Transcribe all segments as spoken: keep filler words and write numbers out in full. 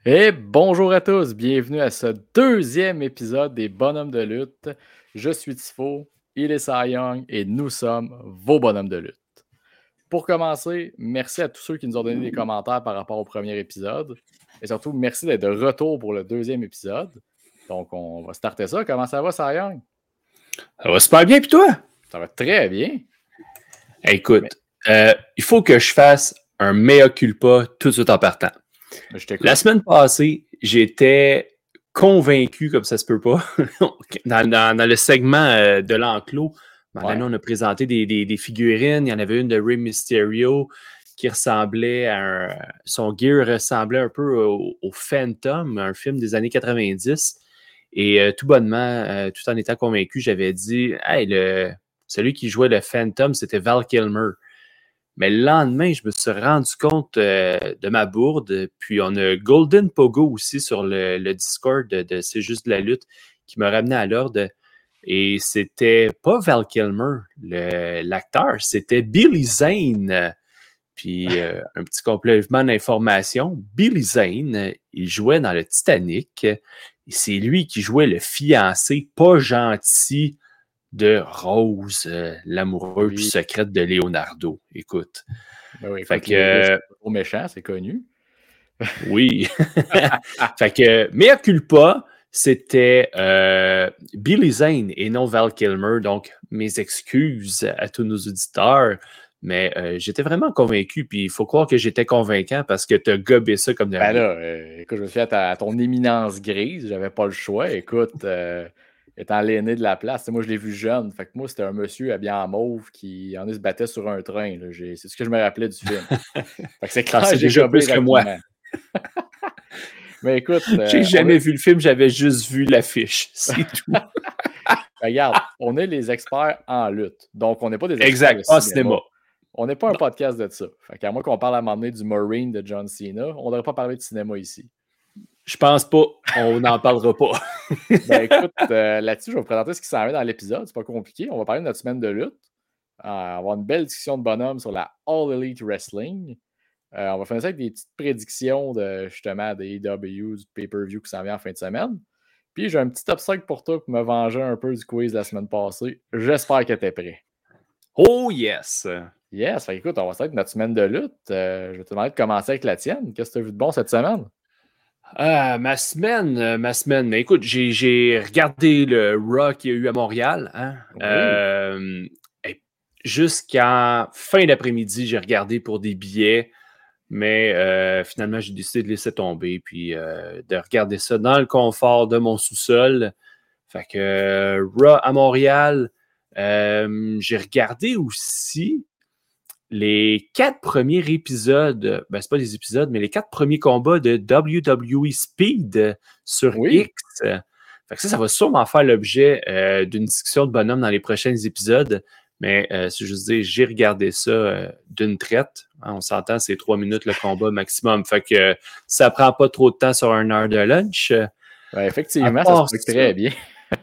Et bonjour à tous, bienvenue à ce deuxième épisode des Bonhommes de lutte. Je suis Tifo, il est Cy Young et nous sommes vos bonhommes de lutte. Pour commencer, merci à tous ceux qui nous ont donné des commentaires par rapport au premier épisode. Et surtout, merci d'être de retour pour le deuxième épisode. Donc, on va starter ça. Comment ça va, Cy Young? Ça va super bien, puis toi? Ça va très bien. Écoute, Mais... euh, il faut que je fasse un mea culpa tout de suite en partant. La semaine passée, j'étais convaincu, comme ça se peut pas, dans, dans, dans le segment euh, de l'enclos. Ouais. Là, on a présenté des, des, des figurines. Il y en avait une de Rey Mysterio qui ressemblait à un... Son gear ressemblait un peu au, au Phantom, un film des années quatre-vingt-dix. Et euh, tout bonnement, euh, tout en étant convaincu, j'avais dit « Hey, le, celui qui jouait le Phantom, c'était Val Kilmer. » Mais le lendemain, je me suis rendu compte euh, de ma bourde. Puis on a Golden Pogo aussi sur le, le Discord de, de C'est juste de la lutte qui m'a ramené à l'ordre. Et c'était pas Val Kilmer, le, l'acteur, c'était Billy Zane. Puis euh, un petit complément d'information, Billy Zane, il jouait dans le Titanic. Et c'est lui qui jouait le fiancé pas gentil de Rose, euh, l'amoureuse oui. secrète de Leonardo. Écoute. Ben oui, fait que euh, c'est trop méchant, c'est connu. Oui. Fait que mea culpa, c'était euh, Billy Zane et non Val Kilmer. Donc, mes excuses à tous nos auditeurs. Mais euh, j'étais vraiment convaincu, puis il faut croire que j'étais convaincant parce que t'as gobé ça comme de Ben là, euh, écoute, je me suis fait à, à ton éminence grise, j'avais pas le choix. Écoute, euh, étant l'aîné de la place, moi je l'ai vu jeune. Fait que moi, c'était un monsieur habillé en mauve qui en est se battait sur un train. Là. J'ai, c'est ce que je me rappelais du film. Fait que c'est clair, c'est j'ai déjà plus que moi. Mais écoute. Euh, j'ai jamais est... vu le film, j'avais juste vu l'affiche. C'est tout. Regarde, on est les experts en lutte. Donc, on n'est pas des experts exact, de pas cinéma. cinéma. On n'est pas un podcast de ça. Fait qu'à moins qu'on parle à un moment donné du Marine de John Cena, on ne devrait pas parler de cinéma ici. Je pense pas. On n'en parlera pas. Ben écoute, euh, là-dessus, je vais vous présenter ce qui s'en vient dans l'épisode. C'est pas compliqué. On va parler de notre semaine de lutte. Euh, on va avoir une belle discussion de bonhomme sur la All Elite Wrestling. Euh, on va faire ça avec des petites prédictions de justement des A E W, du pay-per-view qui s'en vient en fin de semaine. Puis j'ai un petit obstacle pour toi pour me venger un peu du quiz de la semaine passée. J'espère que tu es prêt. Oh yes! Yes, fait écoute, on va faire notre semaine de lutte. Euh, je vais te demander de commencer avec la tienne. Qu'est-ce que tu as vu de bon cette semaine? Euh, ma semaine, euh, ma semaine. Mais écoute, j'ai, j'ai regardé le Raw qu'il y a eu à Montréal. Hein? Oui. Euh, jusqu'à fin d'après-midi, j'ai regardé pour des billets. Mais euh, finalement, j'ai décidé de laisser tomber puis euh, de regarder ça dans le confort de mon sous-sol. Fait que euh, Raw à Montréal, euh, j'ai regardé aussi les quatre premiers épisodes, ben c'est pas des épisodes, mais les quatre premiers combats de W W E Speed sur oui. X. Fait que ça, ça va sûrement faire l'objet euh, d'une discussion de bonhomme dans les prochains épisodes. Mais euh, si je veux dire, j'ai regardé ça euh, d'une traite. Hein, on s'entend, c'est trois minutes le combat maximum. Fait que euh, ça prend pas trop de temps sur une heure de lunch. Ouais, effectivement, ça se fait très bien.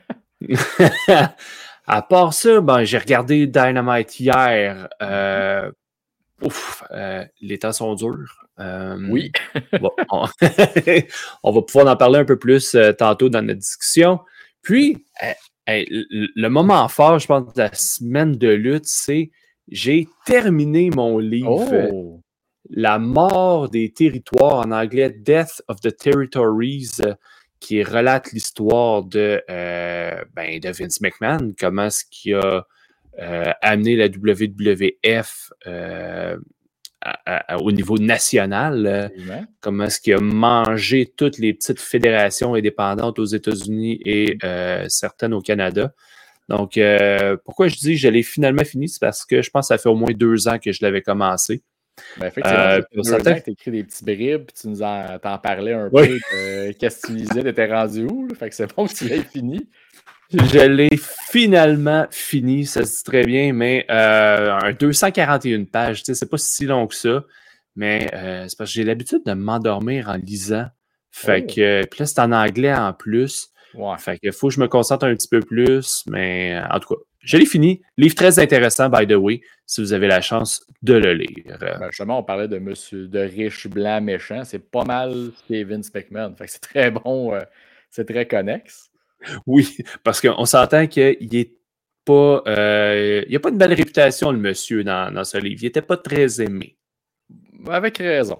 À part ça, ben, j'ai regardé Dynamite hier. Euh, ouf, euh, les temps sont durs. Euh, oui. bon, on, on va pouvoir en parler un peu plus euh, tantôt dans notre discussion. Puis, euh, hey, le, le moment fort, je pense, de la semaine de lutte, c'est j'ai terminé mon livre. Oh. La mort des territoires, en anglais, Death of the Territories, euh, qui relate l'histoire de, euh, ben, de Vince McMahon, comment est-ce qu'il a euh, amené la W W F euh, à, à, au niveau national, euh, comment est-ce qu'il a mangé toutes les petites fédérations indépendantes aux États-Unis et euh, certaines au Canada. Donc, euh, pourquoi je dis que je l'ai finalement fini, c'est parce que je pense que ça fait au moins deux ans que je l'avais commencé. Ben effectivement, euh, deux certains... ans que tu écris des petits bribes, puis tu nous en, t'en parlais un oui. peu de qu'est-ce que tu lisais, t'étais rendu où, là? Fait que c'est bon que tu l'aies fini. Je l'ai finalement fini, ça se dit très bien, mais euh, un deux cent quarante et une pages, tu sais, c'est pas si long que ça, mais euh, c'est parce que j'ai l'habitude de m'endormir en lisant. Fait oh. que, puis là, c'est en anglais en plus. Ouais. Fait que faut que je me concentre un petit peu plus, mais en tout cas, je l'ai fini. Livre très intéressant, by the way, si vous avez la chance de le lire. Ben justement, on parlait de monsieur, de riche, blanc, méchant. C'est pas mal Kevin McMahon. Fait que c'est très bon, euh, c'est très connexe. Oui, parce qu'on s'entend qu'il est pas... Euh, il n'a pas une belle réputation, le monsieur, dans, dans ce livre. Il n'était pas très aimé. Avec raison.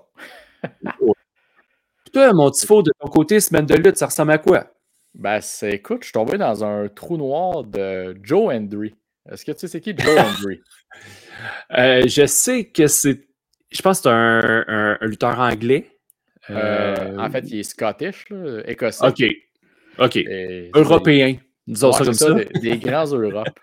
Toi, mon petit faux, de ton côté, semaine de lutte, ça ressemble à quoi? Ben, c'est, écoute, je suis tombé dans un trou noir de Joe Hendry. Est-ce que tu sais c'est qui Joe Hendry? euh, je sais que c'est... Je pense que c'est un, un, un lutteur anglais. Euh, euh, en fait, il est scottish, là, écossais. OK. OK. Et, Européen. Disons ouais, ça comme ça. ça des, des grands Europes.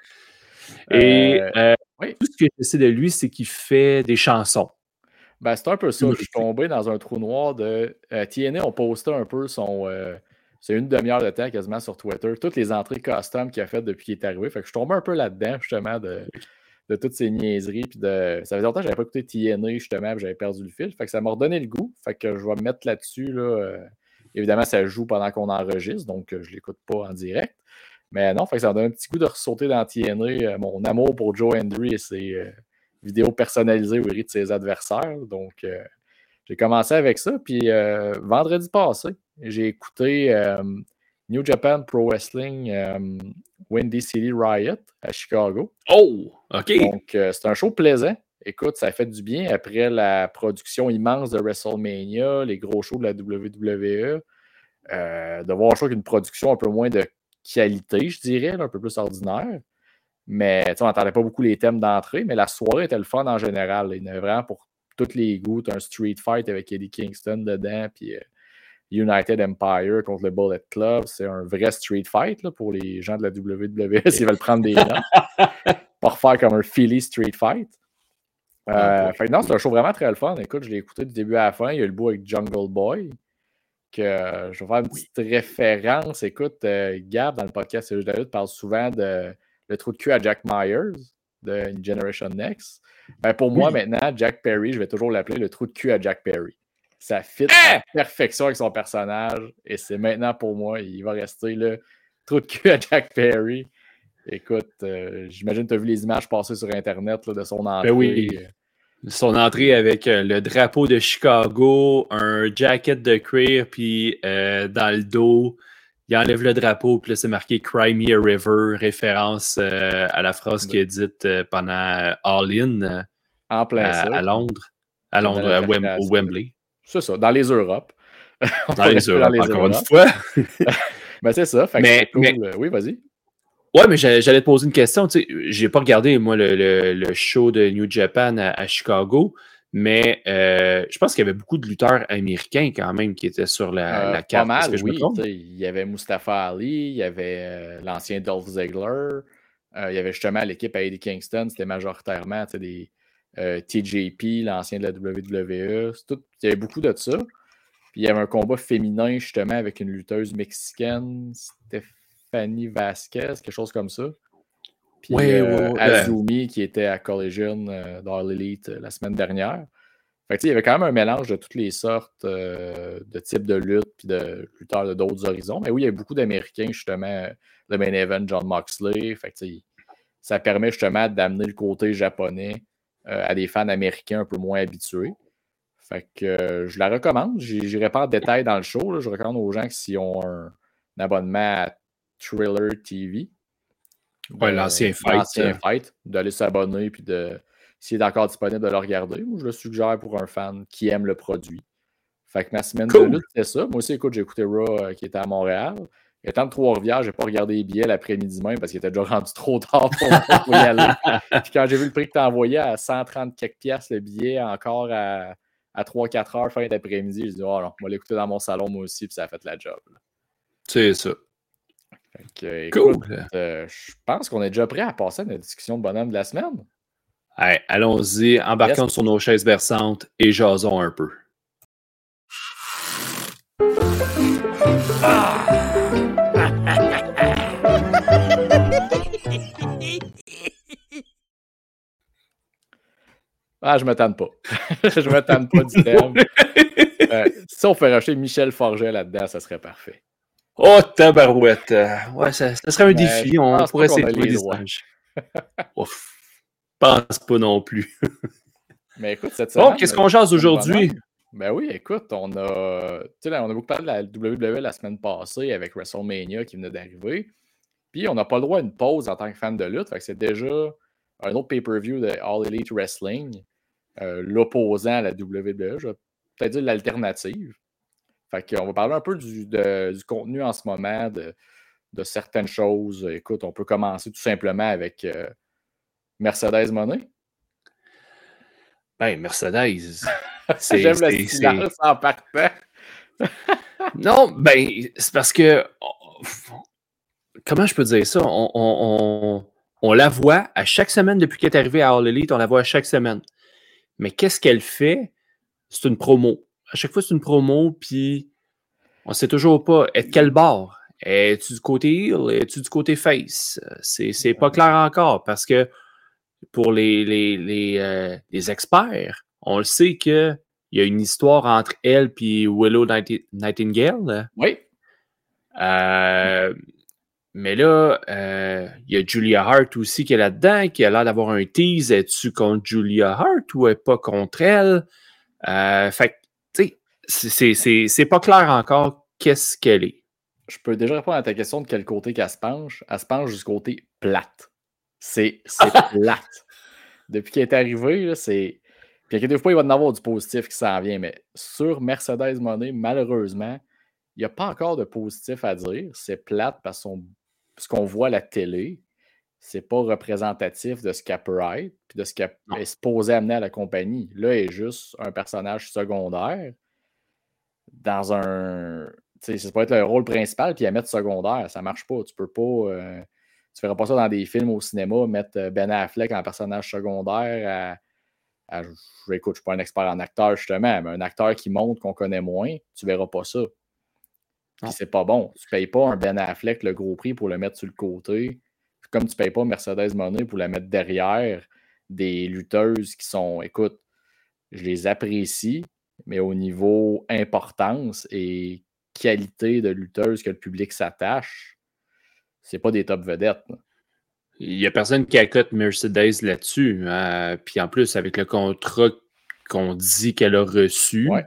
Et euh, euh, oui. Tout ce que je sais de lui, c'est qu'il fait des chansons. Ben, c'est un peu ça. Je suis tombé dans un trou noir de... Euh, T N A, on postait un peu son... Euh, c'est une demi-heure de temps quasiment sur Twitter. Toutes les entrées custom qu'il a faites depuis qu'il est arrivé. Fait que je suis tombé un peu là-dedans, justement, de, de toutes ces niaiseries. Puis de... Ça faisait longtemps que je n'avais pas écouté T N A, justement, puis j'avais perdu le fil. Fait que ça m'a redonné le goût. Fait que je vais me mettre là-dessus. Là. Euh, évidemment, ça joue pendant qu'on enregistre, donc je ne l'écoute pas en direct. Mais non, fait que ça m'a donné un petit goût de ressauter dans T N A. Euh, mon amour pour Joe Hendry et ses euh, vidéos personnalisées où il rit de ses adversaires. Donc... Euh, j'ai commencé avec ça, puis euh, vendredi passé, j'ai écouté euh, New Japan Pro Wrestling euh, Windy City Riot à Chicago. Oh! OK! Donc, euh, c'est un show plaisant. Écoute, ça a fait du bien après la production immense de WrestleMania, les gros shows de la W W E. Euh, de voir un show avec une production un peu moins de qualité, je dirais, là, un peu plus ordinaire. Mais on n'entendait pas beaucoup les thèmes d'entrée, mais la soirée était le fun en général. Il y en avait vraiment pour tous les goûts. Un street fight avec Eddie Kingston dedans, puis euh, United Empire contre le Bullet Club. C'est un vrai street fight là, pour les gens de la W W E s'ils veulent prendre des notes. Pas refaire comme un Philly street fight. Euh, oh, fait, non, c'est un show vraiment très le fun. Écoute, je l'ai écouté du début à la fin. Il y a le bout avec Jungle Boy. Que, euh, je vais faire une petite oui. référence. Écoute, euh, Gab, dans le podcast C'est juste de la lutte, parle souvent de le trou de cul à Jack Myers de Generation Next. Ben pour oui. moi, maintenant, Jack Perry, je vais toujours l'appeler le trou de cul à Jack Perry. Ça fit à la perfection avec son personnage et c'est maintenant pour moi, il va rester le trou de cul à Jack Perry. Écoute, euh, j'imagine que tu as vu les images passer sur Internet là, de son entrée. Ben oui. Son entrée avec euh, le drapeau de Chicago, un jacket de cuir, puis euh, dans le dos, il enlève le drapeau, puis là, c'est marqué « Cry me a river », référence euh, à la phrase qu'il a dite euh, pendant All In euh, en plein à, à Londres, à Londres, à Wem- au Wembley. C'est ça, dans les Europes. Dans les Europes, dans les encore Europes. Une fois. Ben c'est ça, fait mais, que c'est cool. Mais... Oui, vas-y. Ouais, mais j'allais te poser une question. Tu sais, j'ai pas regardé, moi, le, le, le show de New Japan à, à Chicago, mais euh, je pense qu'il y avait beaucoup de lutteurs américains quand même qui étaient sur la, euh, la carte. Pas mal, que je oui. Il y avait Mustafa Ali, il y avait euh, l'ancien Dolph Ziggler, euh, il y avait justement l'équipe à Eddie Kingston, c'était majoritairement des euh, T J P, l'ancien de la W W E. Tout, il y avait beaucoup de ça. Puis il y avait un combat féminin justement avec une lutteuse mexicaine, Stephanie Vasquez, quelque chose comme ça. Puis ouais, euh, ouais, Azumi ouais. qui était à Collision euh, d'All Elite euh, la semaine dernière. Fait que, il y avait quand même un mélange de toutes les sortes euh, de types de lutte puis de lutteurs de d'autres horizons. Mais oui, il y a beaucoup d'Américains, justement, le main event, John Moxley. Fait que, ça permet justement d'amener le côté japonais euh, à des fans américains un peu moins habitués. Fait que euh, je la recommande. Je n'irai pas en détail dans le show. Là. Je recommande aux gens qui s'ils ont un, un abonnement à Thriller T V. Ouais, de, l'ancien fight. L'ancien fight, d'aller s'abonner puis de, s'il est encore disponible, de le regarder. Moi, je le suggère pour un fan qui aime le produit. Fait que ma semaine cool. de lutte, c'était ça. Moi aussi, écoute, j'ai écouté Raw euh, qui était à Montréal. Étant de Trois-Rivières, je n'ai pas regardé les billets l'après-midi même parce qu'il était déjà rendu trop tard pour, pour y aller. Puis quand j'ai vu le prix que tu as envoyé à cent trente quelques piastres le billet, encore à, à trois quatre heures fin d'après-midi, je dis oh non, on va l'écouter dans mon salon moi aussi, puis ça a fait la job. Là. C'est ça. Fait que, écoute, cool. euh, je pense qu'on est déjà prêt à passer à notre discussion de bonhomme de la semaine. Hey, allons-y, embarquons yes. sur nos chaises berçantes et jasons un peu. Ah! Ah, je me tente pas. je me tente pas du terme. Euh, si on fait racheter Michel Forget là-dedans, ça serait parfait. Oh, tabarouette! Ouais, ça, ça serait un défi. On pourrait essayer de trouver des images. Ouf, pense pas non plus. Mais écoute, cette semaine... Bon, qu'est-ce qu'on jase aujourd'hui? Ben oui, écoute, on a... Tu sais, là, on a beaucoup parlé de la W W E la semaine passée avec WrestleMania qui venait d'arriver. Puis on n'a pas le droit à une pause en tant que fan de lutte. Fait que c'est déjà un autre pay-per-view de All Elite Wrestling, euh, l'opposant à la W W E, je vais peut-être dire l'alternative. Fait qu'on va parler un peu du, de, du contenu en ce moment, de, de certaines choses. Écoute, on peut commencer tout simplement avec euh, Mercedes Moné. Ben, Mercedes. C'est, J'aime c'est, le silence c'est... en partant. Non, ben, c'est parce que... Comment je peux dire ça? On, on, on, on la voit à chaque semaine depuis qu'elle est arrivée à All Elite, on la voit à chaque semaine. Mais qu'est-ce qu'elle fait? C'est une promo. À chaque fois, c'est une promo, puis on ne sait toujours pas. Est de quel bord? Es-tu du côté heel? Es-tu du côté face? C'est, c'est pas clair encore parce que pour les, les, les, euh, les experts, on le sait qu'il y a une histoire entre elle et Willow Nightingale. Oui. Euh, mais là, il euh, y a Julia Hart aussi qui est là-dedans, qui a l'air d'avoir un tease. Es-tu contre Julia Hart ou est pas contre elle? Euh, fait que, tu sais, c'est, c'est, c'est pas clair encore qu'est-ce qu'elle est. Je peux déjà répondre à ta question de quel côté qu'elle se penche. Elle se penche du côté plate. C'est, c'est plate. Depuis qu'elle est arrivée, là, c'est... Puis inquiétez-vous pas, il va y en avoir du positif qui s'en vient, mais sur Mercedes Moné, malheureusement, il n'y a pas encore de positif à dire. C'est plate parce qu'on... ce qu'on voit à la télé, c'est pas représentatif de ce qu'elle peut être, puis de ce qu'elle non. est supposée amener à la compagnie. Là, elle est juste un personnage secondaire dans un... Tu sais, ça peut être le rôle principal, puis à mettre secondaire. Ça marche pas. Tu peux pas... Euh... Tu feras pas ça dans des films au cinéma, mettre Ben Affleck en personnage secondaire à... à... Écoute, je suis pas un expert en acteur, justement, mais un acteur qui montre qu'on connaît moins, tu verras pas ça. Puis c'est pas bon. Tu payes pas un Ben Affleck le gros prix pour le mettre sur le côté, comme tu payes pas Mercedes Moné pour la mettre derrière des lutteuses qui sont... Écoute, je les apprécie, mais au niveau importance et qualité de lutteuse que le public s'attache, c'est pas des top vedettes. Là. Il n'y a personne qui accote Mercedes là-dessus. Euh, puis en plus, avec le contrat qu'on dit qu'elle a reçu, ouais.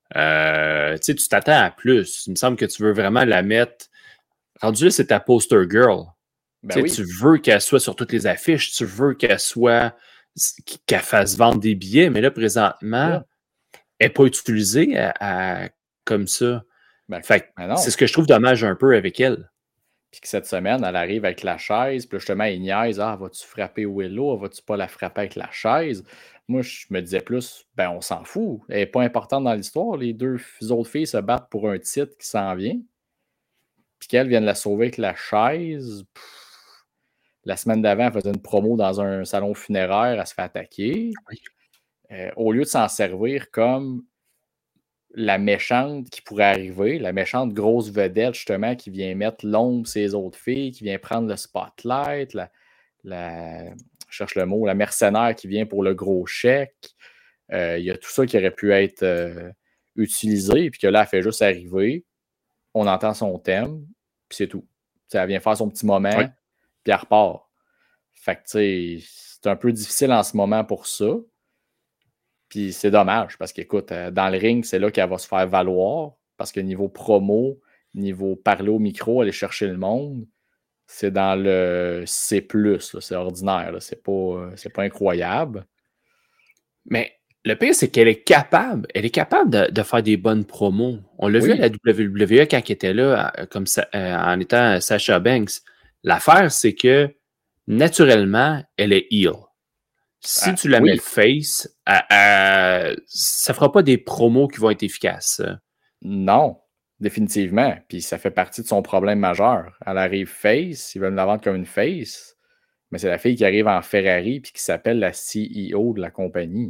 euh, tu t'attends à plus. Il me semble que tu veux vraiment la mettre... Rendu là, c'est ta poster girl. Ben oui. Tu veux qu'elle soit sur toutes les affiches, tu veux qu'elle soit... qu'elle fasse vendre des billets, mais là, présentement, ouais. elle n'est pas utilisée à, à, comme ça. Ben, fait ben c'est ce que je trouve dommage un peu avec elle. Puis que cette semaine, elle arrive avec la chaise, puis justement, elle niaise, ah, vas-tu frapper Willow, vas-tu pas la frapper avec la chaise? Moi, je me disais plus, ben, on s'en fout. Elle n'est pas importante dans l'histoire. Les deux autres filles se battent pour un titre qui s'en vient. Puis qu'elle vienne la sauver avec la chaise. Pff, la semaine d'avant, elle faisait une promo dans un salon funéraire, elle se fait attaquer. Oui. Euh, au lieu de s'en servir comme la méchante qui pourrait arriver, la méchante grosse vedette, justement, qui vient mettre l'ombre sur les autres filles, qui vient prendre le spotlight, la, la je cherche le mot, la mercenaire qui vient pour le gros chèque. Il euh, y a tout ça qui aurait pu être euh, utilisé, puis que là, elle fait juste arriver, on entend son thème, puis c'est tout. T'sais, elle vient faire son petit moment, oui. Puis elle repart. Fait que, tu sais, c'est un peu difficile en ce moment pour ça. Puis c'est dommage, parce qu'écoute, dans le ring, c'est là qu'elle va se faire valoir, parce que niveau promo, niveau parler au micro, aller chercher le monde, c'est dans le C plus, là, c'est ordinaire, là, c'est pas, c'est pas incroyable. Mais le pire, c'est qu'elle est capable, elle est capable de, de faire des bonnes promos. On l'a oui. vu à la W W E quand elle était là, comme ça, en étant Sasha Banks. L'affaire, c'est que, naturellement, elle est heel. Si ah, tu la oui. mets face, à, à, ça ne fera pas des promos qui vont être efficaces. Non, définitivement. Puis ça fait partie de son problème majeur. Elle arrive face, ils veulent la vendre comme une face, mais c'est la fille qui arrive en Ferrari puis qui s'appelle la C E O de la compagnie.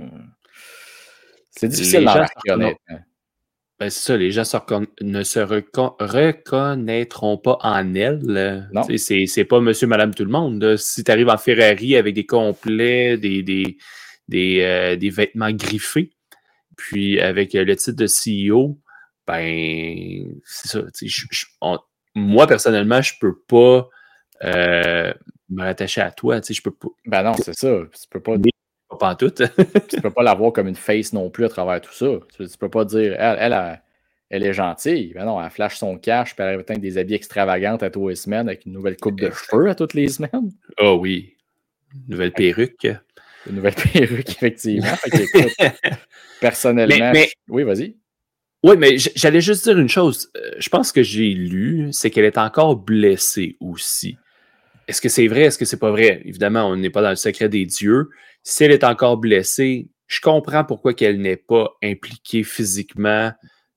C'est difficile d'embarquer, honnêtement. Ben c'est ça, les gens se recon- ne se recon- reconnaîtront pas en elle. Non. C'est, c'est pas monsieur, madame, tout le monde. Là. Si tu arrives en Ferrari avec des complets, des, des, des, euh, des vêtements griffés, puis avec le titre de C E O, ben, c'est ça. Je, je, on, moi, personnellement, je peux pas euh, me rattacher à toi. Tu sais, je peux pas. Ben non, c'est ça. Tu peux pas. Pas en tout. Tu peux pas l'avoir comme une face non plus à travers tout ça. Tu, tu peux pas dire, elle, elle, elle, elle est gentille. Ben non, elle flash son cash, puis elle a des habits extravagantes à tous les semaines avec une nouvelle coupe de cheveux à toutes les semaines. Oh oui. Une nouvelle perruque. Une nouvelle perruque, effectivement. Fait que, écoute, personnellement, mais, mais, je... oui, vas-y. Oui, mais j'allais juste dire une chose. Je pense que j'ai lu, c'est qu'elle est encore blessée aussi. Est-ce que c'est vrai? Est-ce que c'est pas vrai? Évidemment, on n'est pas dans le secret des dieux. Si elle est encore blessée, je comprends pourquoi qu'elle n'est pas impliquée physiquement,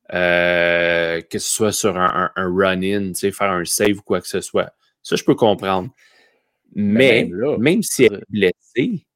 euh, que ce soit sur un, un, un run-in, tu sais, faire un save ou quoi que ce soit. Ça, je peux comprendre. Mais, même, là, même si elle est blessée,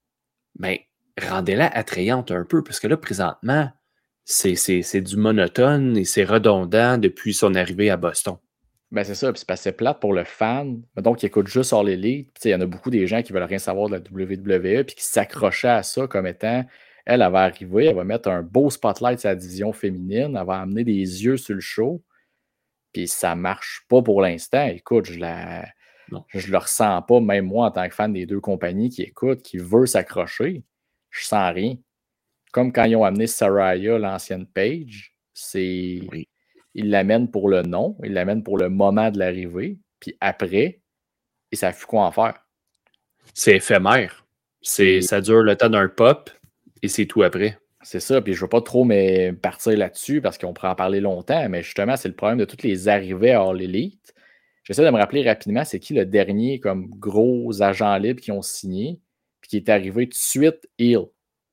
ben, rendez-la attrayante un peu, parce que là, présentement, c'est, c'est, c'est du monotone et c'est redondant depuis son arrivée à Boston. Ben c'est ça, puis c'est parce que c'est plate pour le fan. Donc, il écoute juste All Elite. Il y en a beaucoup des gens qui veulent rien savoir de la W W E puis qui s'accrochaient à ça comme étant, elle, elle va arriver, elle va mettre un beau spotlight sur la division féminine, elle va amener des yeux sur le show, puis ça marche pas pour l'instant. Écoute, je la... Non. Je le ressens pas, même moi, en tant que fan des deux compagnies qui écoutent, qui veut s'accrocher, je sens rien. Comme quand ils ont amené Saraya, l'ancienne Paige, c'est... Oui. Ils l'amènent pour le nom, ils l'amènent pour le moment de l'arrivée, puis après, ils savent plus quoi en faire. C'est éphémère. C'est, ça dure le temps d'un pop, et c'est tout après. C'est ça, puis je ne veux pas trop mais, partir là-dessus, parce qu'on pourrait en parler longtemps, mais justement, c'est le problème de toutes les arrivées à All Elite. J'essaie de me rappeler rapidement, c'est qui le dernier comme gros agent libre qui ont signé, puis qui est arrivé tout de suite heel.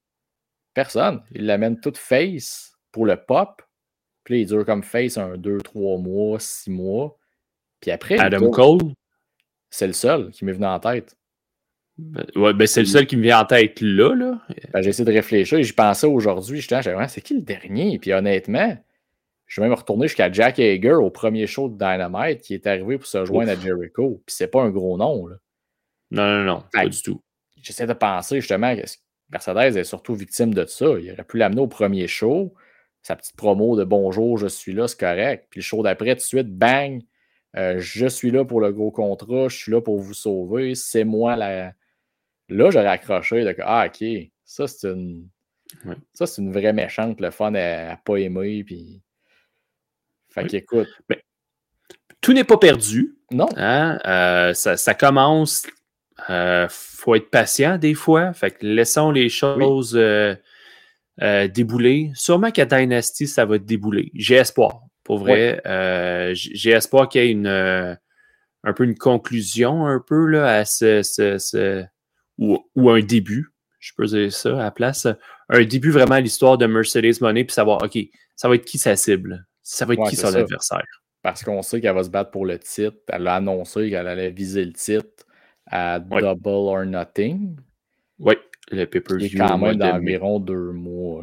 Personne. Ils l'amènent toute face pour le pop. Puis là, il dure comme face un, deux, trois mois, six mois. Puis après. Adam Cole? C'est le seul qui m'est venu en tête. Ben, ouais, ben c'est le seul qui me vient en tête là. là. Ben, j'ai essayé de réfléchir et j'y pensais aujourd'hui. J'étais là, c'est qui le dernier? Puis honnêtement, je vais même retourner jusqu'à Jack Hager au premier show de Dynamite qui est arrivé pour se joindre Ouf. à Jericho. Puis c'est pas un gros nom. Là. Non, non, non, pas du tout. J'essaie de penser justement que Mercedes est surtout victime de ça. Il aurait pu l'amener au premier show. Sa petite promo de bonjour, je suis là, c'est correct. Puis le show d'après, tout de suite, bang, euh, je suis là pour le gros contrat, je suis là pour vous sauver, c'est moi la. Là, j'aurais accroché de ah, ok, ça c'est une. Ouais. Ça, c'est une vraie méchante, le fun à, à pas aimer. Puis. Fait oui. qu'écoute. Mais, tout n'est pas perdu. Non. Hein? Euh, ça, ça commence. Il euh, faut être patient des fois. Fait que laissons les choses. Oui. Euh, Euh, débouler. Sûrement qu'à Dynasty, ça va débouler. J'ai espoir, pour vrai. Ouais. Euh, j'ai espoir qu'il y ait une, euh, un peu une conclusion, un peu, là, à ce, ce, ce ou, ou un début, je peux dire ça à la place. Un début vraiment à l'histoire de Mercedes Moné, puis savoir, OK, ça va être qui sa cible? Ça va être ouais, qui son ça. adversaire? Parce qu'on sait qu'elle va se battre pour le titre. Elle a annoncé qu'elle allait viser le titre à ouais. Double or Nothing. Oui. Le pay-per-view. Il est quand même d'environ deux mois.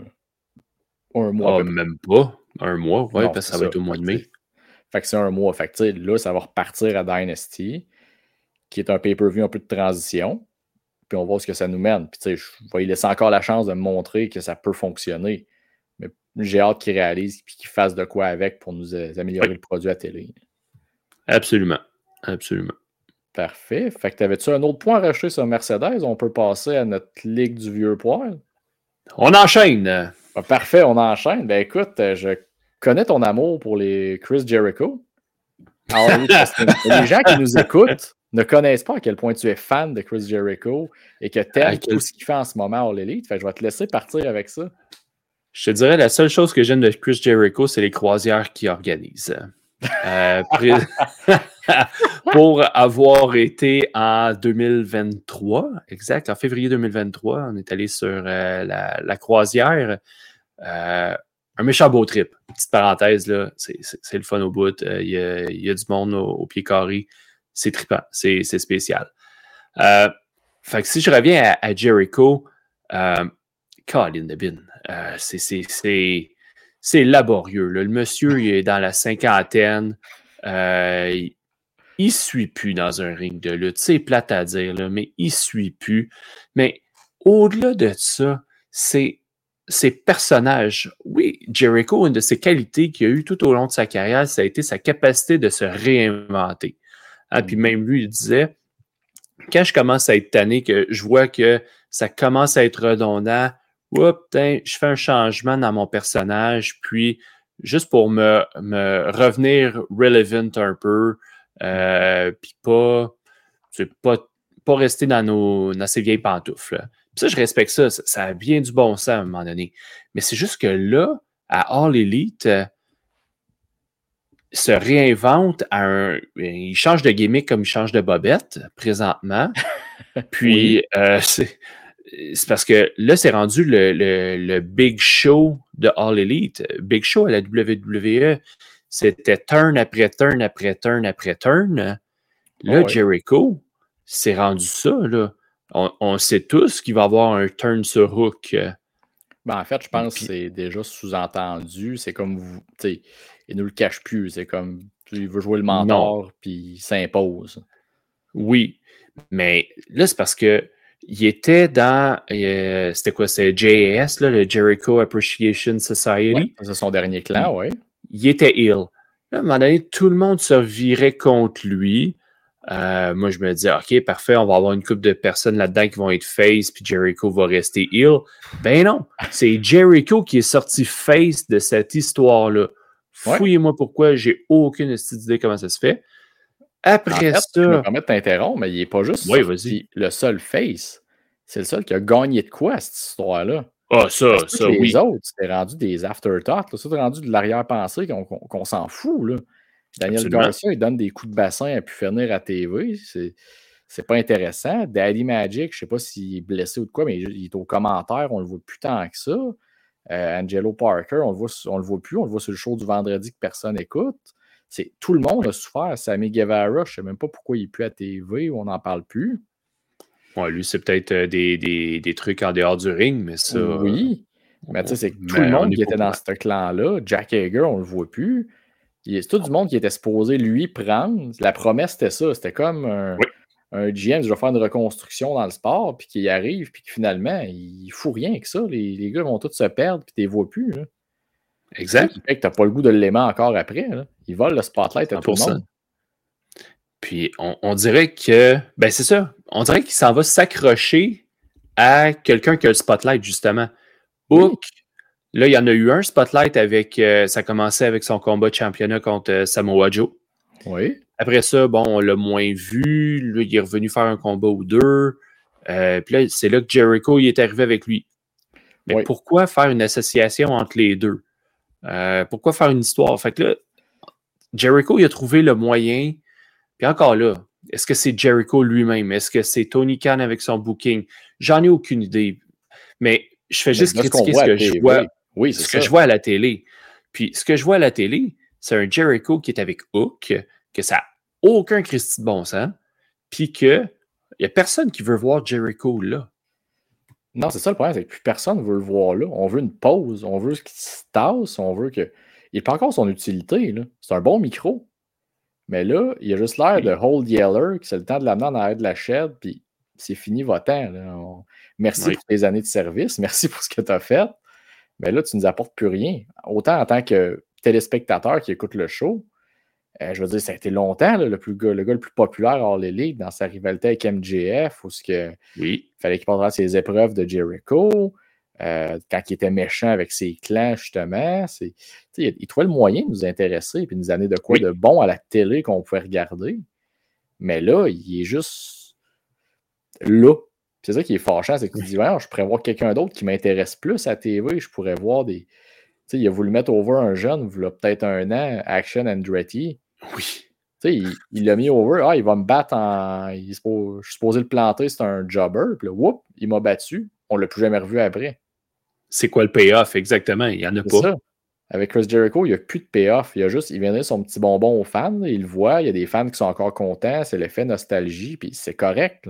Un mois. Oh, même pas. Un mois, oui, parce que ça, ça va être au mois de mai. Fait que c'est un mois. Fait que là, ça va repartir à Dynasty, qui est un pay-per-view un peu de transition. Puis on voit ce que ça nous mène. Puis tu sais, je vais lui laisser encore la chance de me montrer que ça peut fonctionner. Mais j'ai hâte qu'il réalise et qu'il fasse de quoi avec pour nous améliorer oui. le produit à télé. Absolument. Absolument. Parfait. Fait que t'avais-tu un autre point à rajouter sur Mercedes? On peut passer à notre ligue du vieux poil. On enchaîne. Ben, parfait, on enchaîne. Ben écoute, je connais ton amour pour les Chris Jericho. Alors, les gens qui nous écoutent ne connaissent pas à quel point tu es fan de Chris Jericho et que tu aimes quel... tout ce qu'il fait en ce moment à All Elite. Fait que je vais te laisser partir avec ça. Je te dirais, la seule chose que j'aime de Chris Jericho, c'est les croisières qu'il organise. Euh, pour avoir été en deux mille vingt-trois, exact, en février deux mille vingt-trois, on est allé sur euh, la, la croisière. Euh, un méchant beau trip. Petite parenthèse, là, c'est, c'est, c'est le fun au bout. Il euh, y, a, y a du monde au, au pied carré. C'est trippant, c'est, c'est spécial. Euh, fait que si je reviens à, à Jericho, euh, Colin Debin, euh, c'est, c'est, c'est C'est laborieux. Là. Le monsieur, il est dans la cinquantaine. Euh, il, il suit plus dans un ring de lutte. C'est plate à dire, là, mais il suit plus. Mais au-delà de ça, c'est ses personnages. Oui, Jericho, une de ses qualités qu'il a eu tout au long de sa carrière, ça a été sa capacité de se réinventer. Ah, puis même lui, il disait, quand je commence à être tanné, que je vois que ça commence à être redondant, oups, putain, je fais un changement dans mon personnage, puis juste pour me, me revenir relevant un peu, euh, puis pas, pas, pas rester dans, nos, dans ces vieilles pantoufles. Puis ça, je respecte ça, ça, ça a bien du bon sens à un moment donné. Mais c'est juste que là, à All Elite, euh, se réinvente à un... Il change de gimmick comme il change de bobette, présentement. Puis, oui. euh, c'est, c'est parce que là, c'est rendu le, le, le Big Show de All Elite. Big Show à la W W E, c'était turn après turn après turn après turn. Là, oh, oui. Jericho, c'est rendu ça, là. On, on sait tous qu'il va avoir un turn sur Hook. Ben, en fait, je pense Puis, que c'est déjà sous-entendu. C'est comme, vous, tu sais, il ne le cache plus. C'est comme, il veut jouer le mentor, puis il s'impose. Oui, mais là, c'est parce que il était dans, euh, c'était quoi, c'est J A S, là, le Jericho Appreciation Society. Ouais, c'est son dernier clan, oui. Il était ill. Là, à un moment donné, tout le monde se virait contre lui. Euh, moi, je me dis, OK, parfait, on va avoir une couple de personnes là-dedans qui vont être face, puis Jericho va rester ill. Ben non, c'est Jericho qui est sorti face de cette histoire-là. Ouais. Fouillez-moi pourquoi, j'ai aucune idée comment ça se fait. Après en fait, ça... Je me permets de t'interrompre, mais il n'est pas juste oui, sorti le seul face. C'est le seul qui a gagné de quoi, cette histoire-là? Ah, ça, Parce ça, les oui. Les autres, c'était rendu des afterthoughts. Ça, c'était rendu de l'arrière-pensée qu'on, qu'on, qu'on s'en fout, là. Daniel Absolument. Garcia, il donne des coups de bassin à pu finir à T V. C'est, c'est pas intéressant. Daddy Magic, je sais pas s'il est blessé ou de quoi, mais il est au commentaire. On le voit plus tant que ça. Euh, Angelo Parker, on le voit, on le voit plus. On le voit sur le show du vendredi que personne n'écoute. C'est, tout le monde a souffert. Sammy Guevara, je sais même pas pourquoi il n'est plus à T V ou on n'en parle plus. Ouais, lui, c'est peut-être des, des, des trucs en dehors du ring, mais ça... Oui, mais tu sais, c'est que tout le monde qui était dans ce clan-là, Jack Hager, on le voit plus. C'est tout du monde qui était supposé lui prendre. La promesse, c'était ça. C'était comme un, oui. un G M qui va faire une reconstruction dans le sport, puis qui y arrive, puis que finalement, il ne fout rien que ça. Les, les gars vont tous se perdre, puis tu les vois plus. Là. Exact. Ce qui fait que tu n'as pas le goût de l'aimer encore après. Là. Ils volent le spotlight à tout le monde. Puis on, on dirait que, ben c'est ça, on dirait qu'il s'en va s'accrocher à quelqu'un qui a le spotlight, justement. Hook, oui. Là, il y en a eu un spotlight avec, euh, ça commençait avec son combat de championnat contre euh, Samoa Joe. Oui. Après ça, bon, on l'a moins vu. Là, il est revenu faire un combat ou deux. Euh, puis là, c'est là que Jericho il est arrivé avec lui. Mais oui. Pourquoi faire une association entre les deux? Euh, pourquoi faire une histoire? Fait que là, Jericho, il a trouvé le moyen. Puis encore là, est-ce que c'est Jericho lui-même? Est-ce que c'est Tony Khan avec son booking? J'en ai aucune idée. Mais je fais juste Mais critiquer ce, ce que je vois. Oui, ce que ça. je vois à la télé. Puis ce que je vois à la télé, c'est un Jericho qui est avec Hook, que ça n'a aucun Christy de bon sens, puis qu'il n'y a personne qui veut voir Jericho là. Non, c'est ça le problème, c'est que plus personne ne veut le voir là. On veut une pause, on veut qu'il se tasse, on veut que. Il n'a pas encore son utilité, là. C'est un bon micro. Mais là, il a juste l'air oui. de Hold Yeller, que c'est le temps de l'amener en arrière de la shed, puis c'est fini votre temps. Là. On... Merci oui. pour tes années de service, merci pour ce que tu as fait. Mais là, tu ne nous apportes plus rien. Autant en tant que téléspectateur qui écoute le show, euh, je veux dire, ça a été longtemps là, le, plus, le gars le plus populaire hors les ligues dans sa rivalité avec M J F, où que, oui. il fallait qu'il passe ses épreuves de Jericho, euh, quand il était méchant avec ses clans, justement. C'est, il, il trouvait le moyen de nous intéresser et de nous amener de quoi oui. de bon à la télé qu'on pouvait regarder. Mais là, il est juste là. C'est ça qui est fâchant, c'est que tu dis, ouais, je pourrais voir quelqu'un d'autre qui m'intéresse plus à la T V, je pourrais voir des. Tu sais, il a voulu mettre over un jeune, il y a peut-être un an, Action Andretti. Oui. Tu sais, il, il l'a mis over, ah, il va me battre en. Il, je suis supposé le planter, c'est un jobber, puis là, whoop, il m'a battu, on l'a plus jamais revu après. C'est quoi le payoff, exactement? Il n'y en a c'est pas. Ça. Avec Chris Jericho, il n'y a plus de payoff. Il y a juste, il vient donner son petit bonbon aux fans, là, il le voit, il y a des fans qui sont encore contents, c'est l'effet nostalgie, puis c'est correct, là.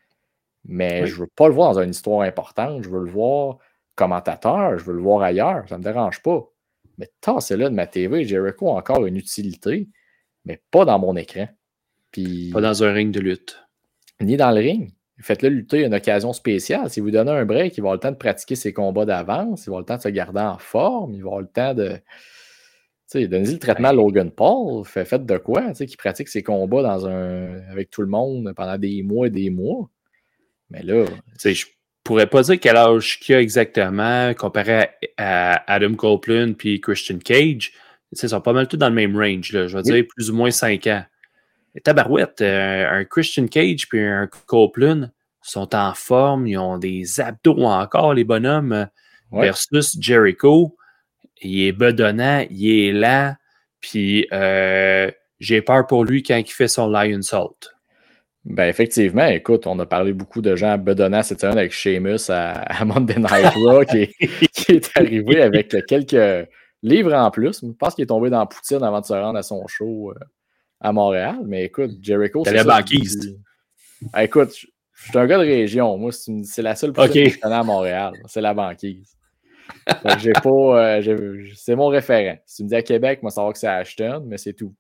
Mais oui. je veux pas le voir dans une histoire importante. Je veux le voir commentateur. Je veux le voir ailleurs. Ça me dérange pas. Mais tassez-le de ma T V. Jericho a encore une utilité, mais pas dans mon écran. Puis, pas dans un ring de lutte. Ni dans le ring. Faites-le lutter à une occasion spéciale. Si vous donnez un break, il va avoir le temps de pratiquer ses combats d'avance. Il va avoir le temps de se garder en forme. Il va avoir le temps de... sais, donnez-y le traitement Ben, à Logan Paul. Fait, faites de quoi? Tu sais, qui pratique ses combats dans un avec tout le monde pendant des mois et des mois. Mais là... Tu sais, je pourrais pas dire quel âge qu'il a exactement comparé à, à Adam Copeland puis Christian Cage. Tu sais, ils sont pas mal tous dans le même range, là. Je vais Oui. dire plus ou moins cinq ans. Et tabarouette, euh, un Christian Cage puis un Copeland sont en forme, ils ont des abdos encore, les bonhommes, Ouais. versus Jericho. Il est bedonnant, il est lent, puis euh, j'ai peur pour lui quand il fait son Lion Salt. Ben effectivement, écoute, on a parlé beaucoup de gens bedonnants cette semaine avec Sheamus à, à Monday Night Raw qui, est, qui est arrivé avec quelques livres en plus. Je pense qu'il est tombé dans la poutine avant de se rendre à son show euh, à Montréal. Mais écoute, Jericho, c'est la banquise. Ah, écoute, je, je suis un gars de région. Moi, c'est, une, c'est la seule poutine okay. que je connais à Montréal. C'est la banquise. Donc, j'ai pas, euh, j'ai, c'est mon référent. Si tu me dis à Québec, moi, savoir que c'est à Ashton, mais c'est tout.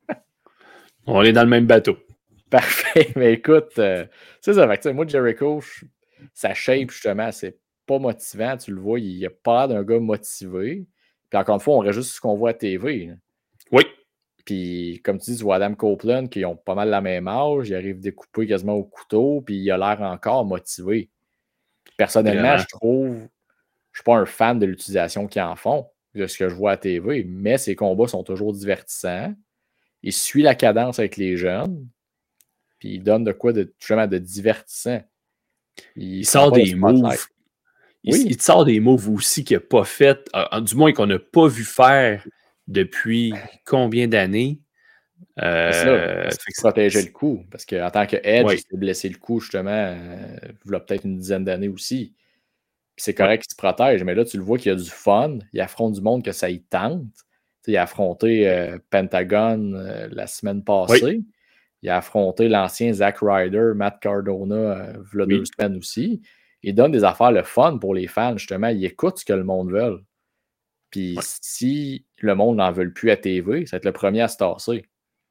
On est dans le même bateau. Parfait, mais écoute, euh, c'est ça. Fait que, moi, Jericho, je, sa shape, justement, c'est pas motivant. Tu le vois, il a pas d'un gars motivé. Puis encore une fois, on reste juste ce qu'on voit à T V. Là. Oui. Puis, comme tu dis, tu vois Adam Copeland, qui ont pas mal la même âge, il arrive découpé quasiment au couteau, puis il a l'air encore motivé. Puis, personnellement, Vraiment? je trouve, je suis pas un fan de l'utilisation qu'ils en font, de ce que je vois à T V, mais ses combats sont toujours divertissants. Il suit la cadence avec les jeunes. Puis il donne de quoi de, justement, de divertissant. Il, il sort des moves. Il, oui. il sort des moves aussi qu'il n'a pas fait, euh, du moins qu'on n'a pas vu faire depuis combien d'années. Euh, c'est ça, parce qu'il protégeait le coup. Parce qu'en tant que Edge, oui. il s'est blessé le coup, justement, euh, il y a peut-être une dizaine d'années aussi. Puis c'est correct oui. qu'il se protège, mais là, tu le vois qu'il y a du fun. Il affronte du monde que ça y tente. T'sais, il a affronté euh, Pentagon euh, la semaine passée. Oui. Il a affronté l'ancien Zack Ryder, Matt Cardona, euh, il y a oui. deux semaines aussi. Il donne des affaires le fun pour les fans, justement. Il écoute ce que le monde veut. Puis ouais. si le monde n'en veut plus à T V, ça va être le premier à se tasser.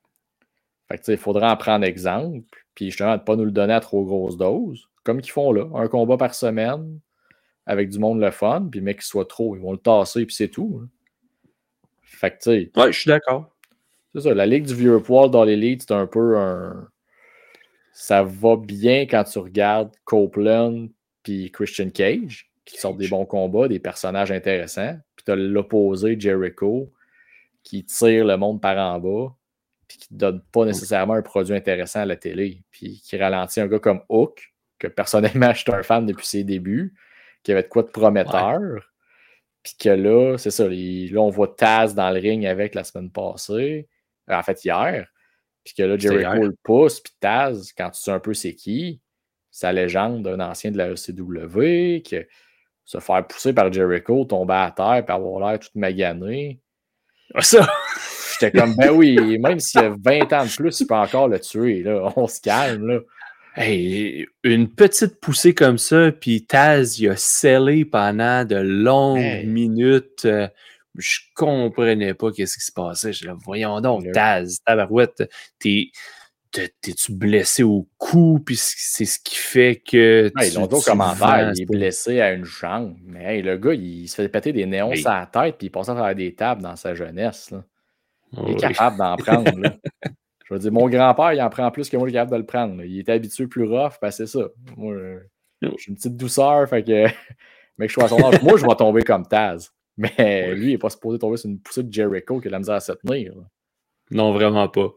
Fait que, il faudra en prendre exemple. Puis justement, de ne pas nous le donner à trop grosse dose. Comme qu'ils font là. Un combat par semaine avec du monde le fun. Puis, mais qu'il soit trop, ils vont le tasser, puis c'est tout. Hein. Fait que, tu sais. Ouais, je suis d'accord. C'est ça, la Ligue du vieux poil dans l'élite, c'est un peu un... Ça va bien quand tu regardes Copeland puis Christian Cage, qui sortent des bons combats, des personnages intéressants. Puis tu as l'opposé, Jericho, qui tire le monde par en bas, puis qui ne donne pas nécessairement un produit intéressant à la télé. Puis qui ralentit un gars comme Hook, que personnellement, je suis un fan depuis ses débuts, qui avait de quoi de prometteur. Ouais. Puis que là, c'est ça, les, là, on voit Taz dans le ring avec la semaine passée. En fait, hier. Puis que là, Jericho le pousse, puis Taz, quand tu sais un peu c'est qui, sa légende d'un ancien de la E C W, que se faire pousser par Jericho, tomber à terre, puis avoir l'air tout magané. Ça! J'étais comme, ben oui, même s'il y a vingt ans de plus, il peut encore le tuer, là. On se calme, là. Hey, une petite poussée comme ça, puis Taz, il a scellé pendant de longues hey. minutes. Euh, je comprenais pas qu'est-ce qui se passait. Je disais, voyons donc, le... Taz, tabarouette, t'es, t'es-tu blessé au cou, puis c'est ce qui fait que ouais, tu, ils l'ont dit au commentaire, il est blessé à une jambe. Mais hey, le gars, il se fait péter des néons hey. sur la tête, puis il passait à travers des tables dans sa jeunesse. Là. Il oui. est capable d'en prendre, là. Je veux dire, mon grand-père, il en prend plus que moi, je suis capable de le prendre. Là. Il était habitué plus rough, ben c'est ça. Moi, j'ai une petite douceur, fait que, mais que je sois à son âge, moi, je vais tomber comme Taz. Mais oui. lui, il n'est pas supposé tomber sur une poussée de Jericho qui a la misère à se tenir. Là. Non, vraiment pas.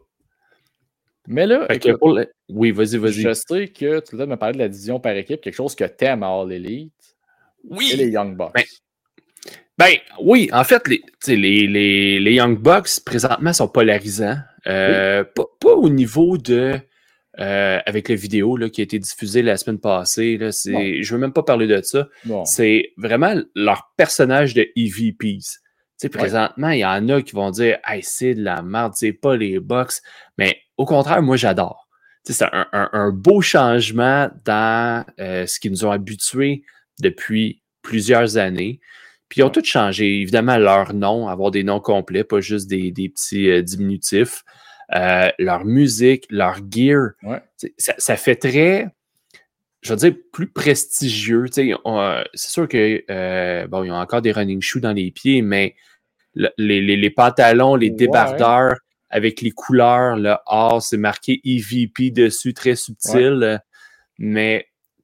Mais là, écoute, pour le... oui, vas-y, vas-y. Je sais que tu dois me parler de la division par équipe, quelque chose que t'aimes à All Elite. Oui. Et les Young Bucks. Ben, ben oui, en fait, les, les, les, les Young Bucks, présentement, sont polarisants. Euh, oui. pas, pas au niveau de... Euh, avec la vidéo là, qui a été diffusée la semaine passée. Là, c'est, je ne veux même pas parler de ça. Non. C'est vraiment leur personnage de E V Ps. T'sais, présentement, il ouais. y en a qui vont dire hey, c'est de la merde, c'est pas les Bucks. Mais au contraire, moi, j'adore. T'sais, c'est un, un, un beau changement dans euh, ce qui nous ont habitués depuis plusieurs années. Puis ils ont ouais. tous changé, évidemment, leur nom, avoir des noms complets, pas juste des, des petits euh, diminutifs. Euh, leur musique, leur gear, ouais. ça, ça fait très, je veux dire, plus prestigieux. On, c'est sûr que euh, bon, ils ont encore des running shoes dans les pieds, mais le, les, les, les pantalons, les Ouais. débardeurs avec les couleurs, le or, c'est marqué E V P dessus, très subtil. Ouais. Mais,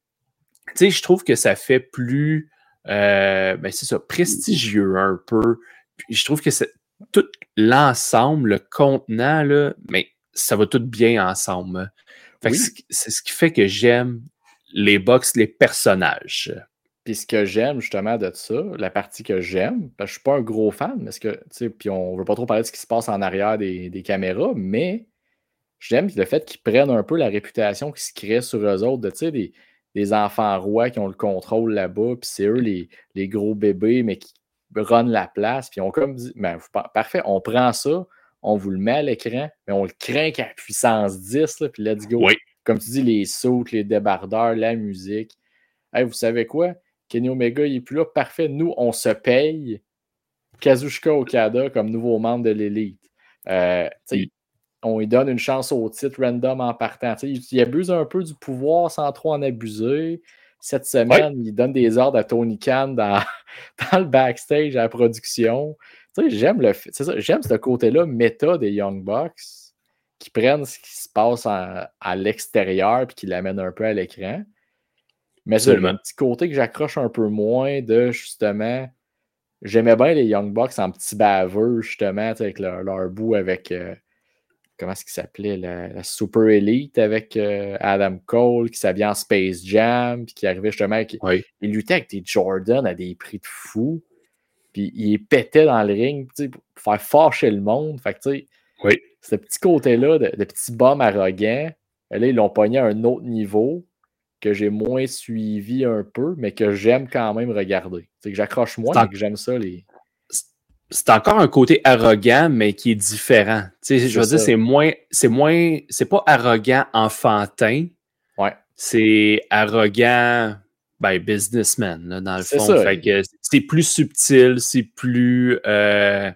tu sais, je trouve que ça fait plus, euh, ben c'est ça, prestigieux un peu. Puis je trouve que c'est tout l'ensemble, le contenant, là, mais ça va tout bien ensemble. Fait oui. que c'est ce qui fait que j'aime les box, les personnages. Puis ce que j'aime justement de ça, la partie que j'aime, parce que je suis pas un gros fan, mais ce que, tu sais, puis on veut pas trop parler de ce qui se passe en arrière des, des caméras, mais j'aime le fait qu'ils prennent un peu la réputation qui se crée sur eux autres, de, tu sais, des, des enfants rois qui ont le contrôle là-bas, puis c'est eux les, les gros bébés, mais qui runnent la place, puis on comme dit, ben, parfait, on prend ça, on vous le met à l'écran, mais on le craint à puissance dix, là, puis let's go. Oui. Comme tu dis, les sautes, les débardeurs, la musique. Hey, vous savez quoi? Kenny Omega, il est plus là. Parfait. Nous, on se paye Kazuchika Okada comme nouveau membre de l'élite. Euh, oui. On lui donne une chance au titre random en partant. T'sais, il abuse un peu du pouvoir sans trop en abuser. Cette semaine, oui. il donne des ordres à Tony Khan dans, dans le backstage à la production. J'aime le ça, j'aime ce côté-là méta des Young Bucks qui prennent ce qui se passe en, à l'extérieur et qui l'amènent un peu à l'écran. Mais c'est un petit côté que j'accroche un peu moins de justement. J'aimais bien les Young Bucks en petits baveux, justement, avec leur, leur bout avec. Euh, comment est-ce qu'il s'appelait? La, la Super Elite avec euh, Adam Cole qui s'habillait en Space Jam, puis qui arrivait justement. Avec, oui. Il luttait avec des Jordan à des prix de fou, puis il pétait dans le ring pour faire fâcher le monde. Fait que, tu sais, oui. ce petit côté-là de, de petit bum arrogant, là, ils l'ont pogné à un autre niveau que j'ai moins suivi un peu, mais que j'aime quand même regarder. C'est que j'accroche moins, mais que j'aime ça. Les... C'est encore un côté arrogant, mais qui est différent. Tu sais, je veux ça. dire, c'est moins, c'est moins, c'est pas arrogant enfantin. Ouais. C'est arrogant, ben, businessman, là, dans le fond. Ça. Fait que c'est plus subtil, c'est plus, euh,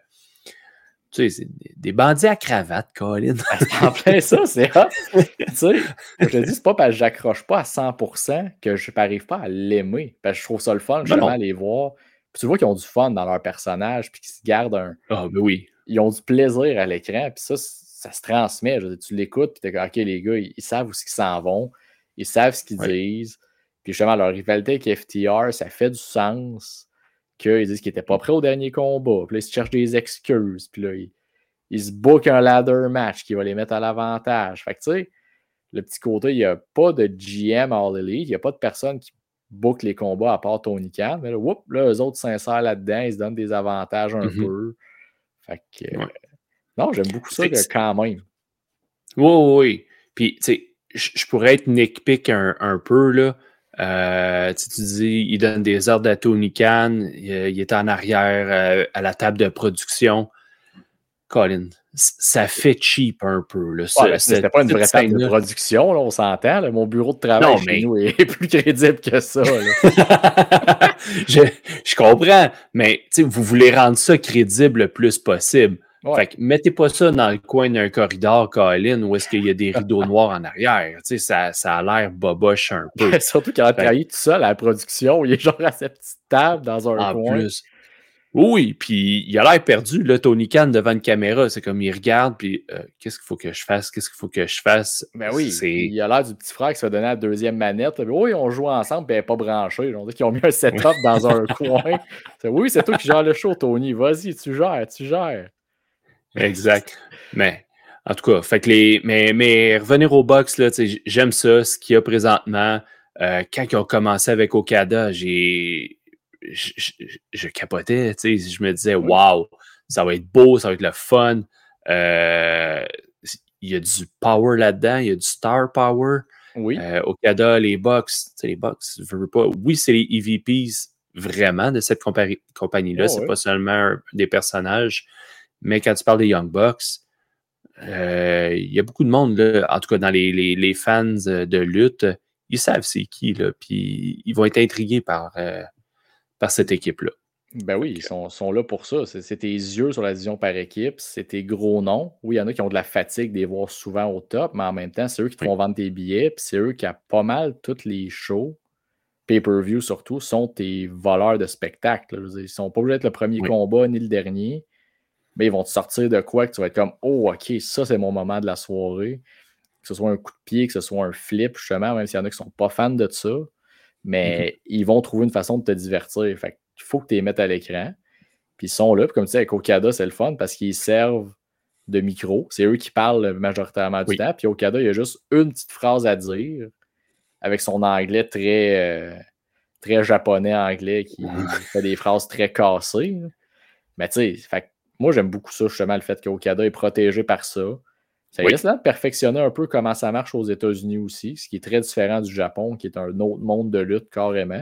tu sais, c'est des bandits à cravate, Colin. C'est en plein ça, c'est hot. Tu sais, je te dis, c'est pas parce que j'accroche pas à cent pour cent que je n'arrive pas à l'aimer. Parce que je trouve ça le fun, justement, à les voir. Puis tu vois qu'ils ont du fun dans leur personnage, puis qu'ils se gardent un... Ah, oh, ben oui. Ils ont du plaisir à l'écran, puis ça, ça se transmet. Je veux dire, tu l'écoutes, puis t'es comme, OK, les gars, ils, ils savent où ils s'en vont, ils savent ce qu'ils ouais. disent. Puis justement, leur rivalité avec F T R, ça fait du sens qu'ils disent qu'ils n'étaient pas prêts au dernier combat. Puis là, ils se cherchent des excuses, puis là, ils... Ils se bookent un ladder match qui va les mettre à l'avantage. Fait que, tu sais, le petit côté, il n'y a pas de G M All Elite, il n'y a pas de personne qui book les combats à part Tony Khan. Mais là, whoop, là, eux autres s'insèrent là-dedans, ils se donnent des avantages un mm-hmm. peu. Fait que, ouais. euh, non, j'aime beaucoup ça que, quand même. Oui, oui, oui. Puis, tu sais, je pourrais être nitpick un, un peu, là. Euh, tu dis, il donne des ordres à Tony Khan, il, il est en arrière euh, à la table de production. Colin, ça fait cheap un peu. Là, ouais, ce, c'était pas une vraie table de production, là, on s'entend. Là, mon bureau de travail non, chez mais... nous est plus crédible que ça. je, je comprends, mais vous voulez rendre ça crédible le plus possible. Ouais. Fait que mettez pas ça dans le coin d'un corridor, Colin, où est-ce qu'il y a des rideaux noirs en arrière. Ça, ça a l'air boboche un peu. Surtout qu'il a travaillé tout seul à la production. Il est genre à sa petite table dans un en coin. Plus. Oui, puis il a l'air perdu, là, Tony Khan, devant une caméra. C'est comme, il regarde, puis euh, qu'est-ce qu'il faut que je fasse? Qu'est-ce qu'il faut que je fasse? Ben oui, c'est... il a l'air du petit frère qui se fait donner la deuxième manette. Là. Oui, on joue ensemble, puis elle n'est pas branchée. On dit qu'ils ont mis un setup dans un coin. C'est, oui, c'est toi qui gères le show, Tony. Vas-y, tu gères, tu gères. Exact. Mais, en tout cas, fait que les... mais, mais revenir au box, là, j'aime ça, ce qu'il y a présentement. Euh, quand ils ont commencé avec Okada, j'ai... Je, je, je capotais, tu sais, je me disais, oui. Wow, ça va être beau, ça va être le fun. Euh, il y a du power là-dedans, il y a du star power. Oui. Euh, Okada, les Bucks, tu sais, les Bucks, je veux pas. Oui, c'est les E V Ps vraiment de cette compa- compagnie-là, oh, c'est oui. pas seulement des personnages, mais quand tu parles des Young Bucks, euh, il y a beaucoup de monde, là, en tout cas dans les, les, les fans de lutte, ils savent c'est qui, là, puis ils vont être intrigués par. Euh, par cette équipe-là. Ben oui, ils sont, sont là pour ça. C'est, c'est tes yeux sur la division par équipe, c'est tes gros noms. Oui, il y en a qui ont de la fatigue de les voir souvent au top, mais en même temps, c'est eux qui te font oui. vendre tes billets, puis c'est eux qui, a pas mal tous les shows, pay-per-view surtout, sont tes voleurs de spectacle. Là. Ils sont pas obligés d'être le premier oui. combat ni le dernier. mais ils vont te sortir de quoi que tu vas être comme « Oh, OK, ça, c'est mon moment de la soirée. » Que ce soit un coup de pied, que ce soit un flip, justement, même s'il y en a qui sont pas fans de ça. Mais mm-hmm. ils vont trouver une façon de te divertir. Fait qu'il faut que tu les mettes à l'écran. Puis ils sont là. Puis comme tu sais, avec Okada, c'est le fun parce qu'ils servent de micro. C'est eux qui parlent majoritairement du oui. temps. Puis Okada, il y a juste une petite phrase à dire avec son anglais très, euh, très japonais anglais qui fait des phrases très cassées. Mais tu sais, moi, j'aime beaucoup ça, justement, le fait qu'Okada est protégé par ça. Ça oui. risque de perfectionner un peu comment ça marche aux États-Unis aussi, ce qui est très différent du Japon, qui est un autre monde de lutte carrément.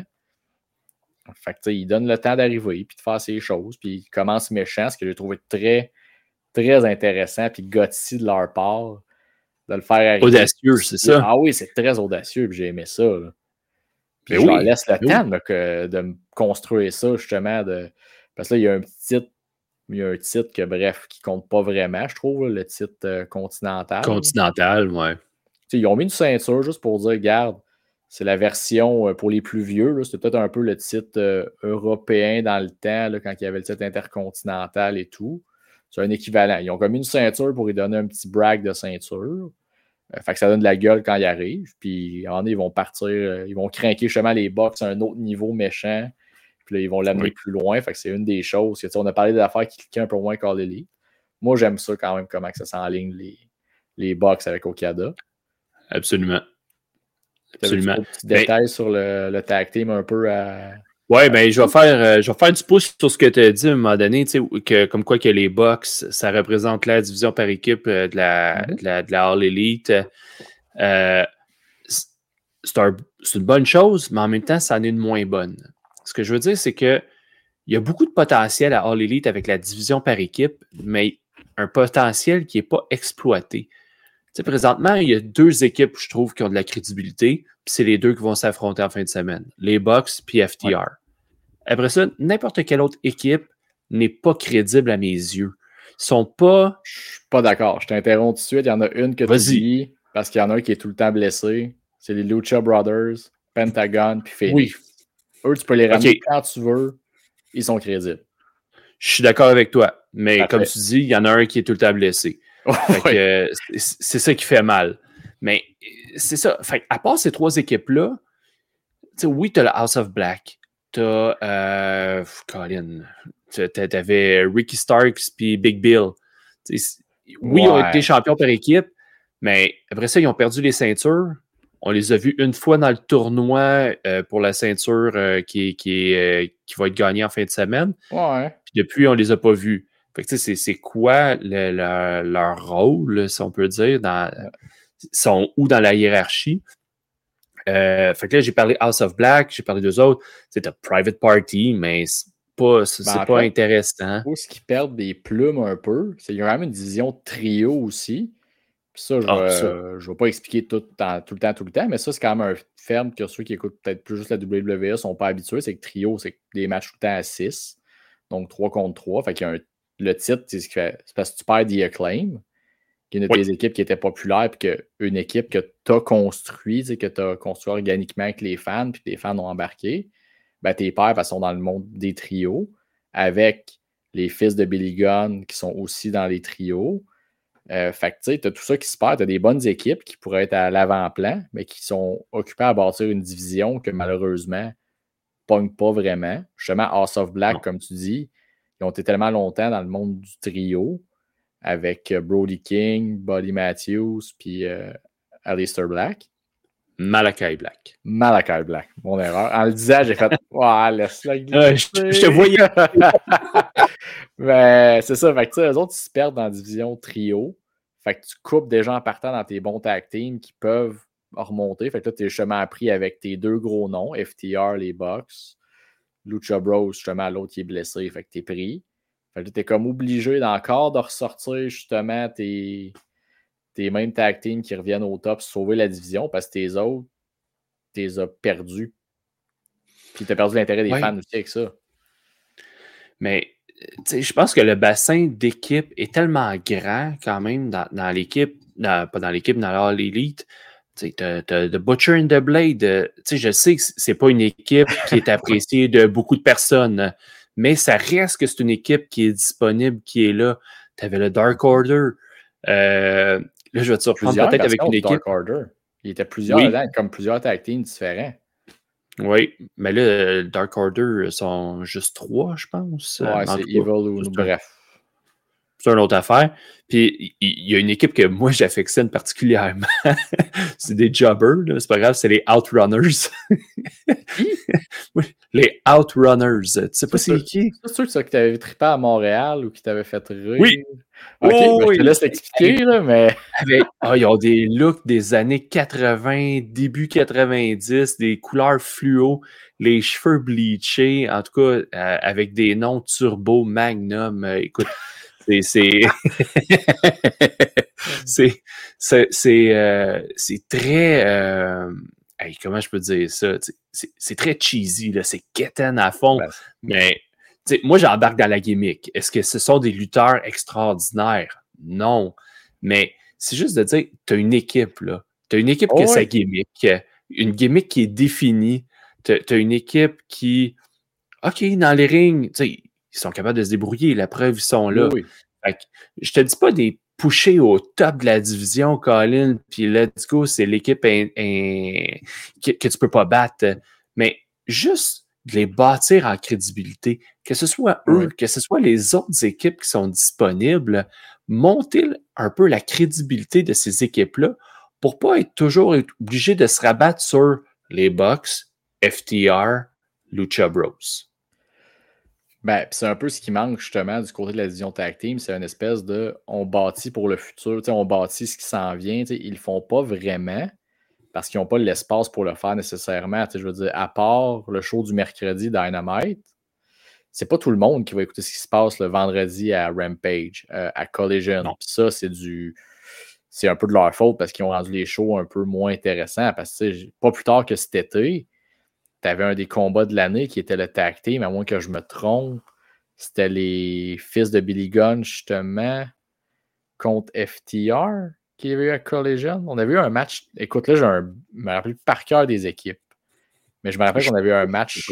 Fait que, tu sais, il donne le temps d'arriver, puis de faire ses choses, puis il commence méchant, ce que j'ai trouvé très, très intéressant, puis gutsy de leur part, de le faire arriver. Audacieux, c'est ça? Ah oui, c'est très audacieux, puis j'ai aimé ça. Là. Puis mais je oui, leur laisse le temps oui. de, que, de me construire ça, justement, de... parce que là, il y a un petit titre, il y a un titre que, bref, qui compte pas vraiment, je trouve, le titre euh, continental. Continental, ouais. T'sais, ils ont mis une ceinture juste pour dire, regarde, c'est la version euh, pour les plus vieux. Là, c'était peut-être un peu le titre euh, européen dans le temps, là, quand il y avait le titre intercontinental et tout. C'est un équivalent. Ils ont comme une ceinture pour y donner un petit brag de ceinture. Euh, fait que ça donne de la gueule quand ils arrivent. Puis, en ils vont partir, euh, ils vont craquer justement les box à un autre niveau méchant. Puis là, ils vont l'amener oui. plus loin. Fait que c'est une des choses. Que, on a parlé d'affaires qui cliquaient un peu moins qu'All Elite. Moi, j'aime ça quand même, comment que ça s'enligne les, les box avec Okada. Absolument. Absolument. Un petit détail ben, sur le, le tag team un peu à. Oui, bien, je vais faire euh, je vais faire du pouce sur ce que tu as dit à un moment donné, tu sais, que, comme quoi que les box, ça représente la division par équipe euh, de, la, mm-hmm. de, la, de la All Elite. Euh, c'est, un, c'est une bonne chose, mais en même temps, ça en est une moins bonne. Ce que je veux dire, c'est que il y a beaucoup de potentiel à All Elite avec la division par équipe, mais un potentiel qui n'est pas exploité. Tu sais, présentement, il y a deux équipes, je trouve, qui ont de la crédibilité, puis c'est les deux qui vont s'affronter en fin de semaine. Les Bucks puis F T R. Ouais. Après ça, n'importe quelle autre équipe n'est pas crédible à mes yeux. Ils sont pas... Je suis pas d'accord. Je t'interromps tout de suite. Il y en a une que tu dis, parce qu'il y en a un qui est tout le temps blessé. C'est les Lucha Brothers, Pentagon puis Phoenix. Oui. Eux, tu peux les ramener okay. quand tu veux. Ils sont crédibles. Je suis d'accord avec toi. Mais Parfait. Comme tu dis, il y en a un qui est tout le temps blessé. Fait que, euh, c'est, c'est ça qui fait mal. Mais c'est ça. Fait à part ces trois équipes-là, oui, tu as le House of Black. Tu as euh, Colin. Tu avais Ricky Starks puis Big Bill. T'sais, oui, ouais. Ils ont été champions par équipe, mais après ça, ils ont perdu les ceintures. On les a vus une fois dans le tournoi euh, pour la ceinture euh, qui, qui, est, euh, qui va être gagnée en fin de semaine. Ouais. Puis depuis, on les a pas vus. Fait que, c'est, c'est quoi le, le, leur rôle, si on peut dire, dans, ils sont où dans la hiérarchie? Euh, fait que là, j'ai parlé House of Black, j'ai parlé d'eux autres. C'est un private party, mais c'est pas, c'est, ben, c'est pas fait, intéressant. Où est-ce qu'ils perdent des plumes un peu? C'est, il y a quand même une division trio aussi. Puis ça, je ne ah, vais pas expliquer tout, tout le temps, tout le temps, mais ça, c'est quand même un ferme que ceux qui écoutent peut-être plus juste la W W E ne sont pas habitués. C'est que trio, c'est des matchs tout le temps à six. Donc trois contre trois. Fait qu'il y a un Le titre, c'est, ce qui fait, c'est parce que tu perds The Acclaim, qui est une de oui. tes équipes qui était populaire, puis qu'une équipe que tu as construite, que tu as construit organiquement avec les fans, puis que les fans ont embarqué, ben tes pères ben, sont dans le monde des trios, avec les fils de Billy Gunn qui sont aussi dans les trios. Euh, fait que tu sais, tu as tout ça qui se perd, tu as des bonnes équipes qui pourraient être à l'avant-plan, mais qui sont occupées à bâtir une division que malheureusement ne pogne pas vraiment. Justement, House of Black, non. Comme tu dis, ils ont été tellement longtemps dans le monde du trio avec Brody King, Buddy Matthews, puis euh, Aleister Black. Malachi Black. Malachi Black, mon erreur. En le disant, j'ai fait « Ouais, laisse-la glisser. Euh, je, je te voyais. » Mais c'est ça, fait que tu sais, eux autres, ils se perdent dans la division trio. Fait que tu coupes des gens en partant dans tes bons tag teams qui peuvent remonter. Fait que là, tu es justement appris avec tes deux gros noms, F T R, les Bucks. Lucha Bros, justement, l'autre qui est blessé, fait que t'es pris. Fait que t'es comme obligé d'encore de ressortir justement tes, tes mêmes tag teams qui reviennent au top, sauver la division, parce que tes autres, t'es as perdus. Puis t'as perdu l'intérêt des ouais. fans aussi avec ça. Mais, tu sais, je pense que le bassin d'équipe est tellement grand quand même dans, dans l'équipe, dans, pas dans l'équipe, dans l'All Elite. Tu sais, t'as The Butcher and the Blade. Tu sais, je sais que c'est pas une équipe qui est appréciée de beaucoup de personnes, mais ça reste que c'est une équipe qui est disponible, qui est là. Tu avais le Dark Order. Euh, là, je vais te surprendre plusieurs peut-être avec une équipe. Dark Order. Il y était plusieurs oui. dedans, comme plusieurs tag teams différents. Oui, mais là, Dark Order sont juste trois, je pense. Ouais, c'est Evil ou bref. C'est une autre affaire. Puis, il y a une équipe que moi, j'affectionne particulièrement. C'est des jobbers, là. C'est pas grave, c'est les Outrunners. Les Outrunners. Tu sais pas c'est qui? C'est sûr que ça que tu avais trippé à Montréal ou qui t'avait fait rire? Oui! Ok, oh, ben, je te laisse l'expliquer, là, mais... Avec, ah, ils ont des looks des années quatre-vingts, début quatre-vingt-dix, des couleurs fluo, les cheveux bleachés, en tout cas, euh, avec des noms Turbo, Magnum. Euh, écoute, c'est... c'est... c'est, c'est, c'est, euh, c'est très... Euh... Hey, comment je peux dire ça? C'est, c'est très cheesy, là. C'est quétaine à fond. Ben, mais moi, j'embarque dans la gimmick. Est-ce que ce sont des lutteurs extraordinaires? Non. Mais c'est juste de dire, tu as une équipe, là. Tu as une équipe oh, qui a ouais. sa gimmick. Une gimmick qui est définie. Tu as une équipe qui, OK, dans les rings, ils sont capables de se débrouiller. La preuve, ils sont là. Oui. Fait que, je te dis pas des pusher au top de la division, Colin, puis let's go, c'est l'équipe in, in, que, que tu peux pas battre. Mais juste de les bâtir en crédibilité, que ce soit eux, oui. que ce soit les autres équipes qui sont disponibles, monter un peu la crédibilité de ces équipes-là pour pas être toujours obligé de se rabattre sur les Bucks, F T R, Lucha Bros. Ben, c'est un peu ce qui manque justement du côté de la division tag team, c'est une espèce de on bâtit pour le futur, on bâtit ce qui s'en vient, ils le font pas vraiment parce qu'ils n'ont pas l'espace pour le faire nécessairement. Je veux dire, à part le show du mercredi Dynamite, c'est pas tout le monde qui va écouter ce qui se passe le vendredi à Rampage, euh, à Collision. Puis ça, c'est du. C'est un peu de leur faute parce qu'ils ont rendu les shows un peu moins intéressants. Parce que pas plus tard que cet été, tu avais un des combats de l'année qui était le tag team, à moins que je me trompe. C'était les fils de Billy Gunn, justement, contre F T R qui avait eu à Collision. On avait eu un match. Écoute, là, je un... me rappelle par cœur des équipes. Mais je me rappelle qu'on avait eu un match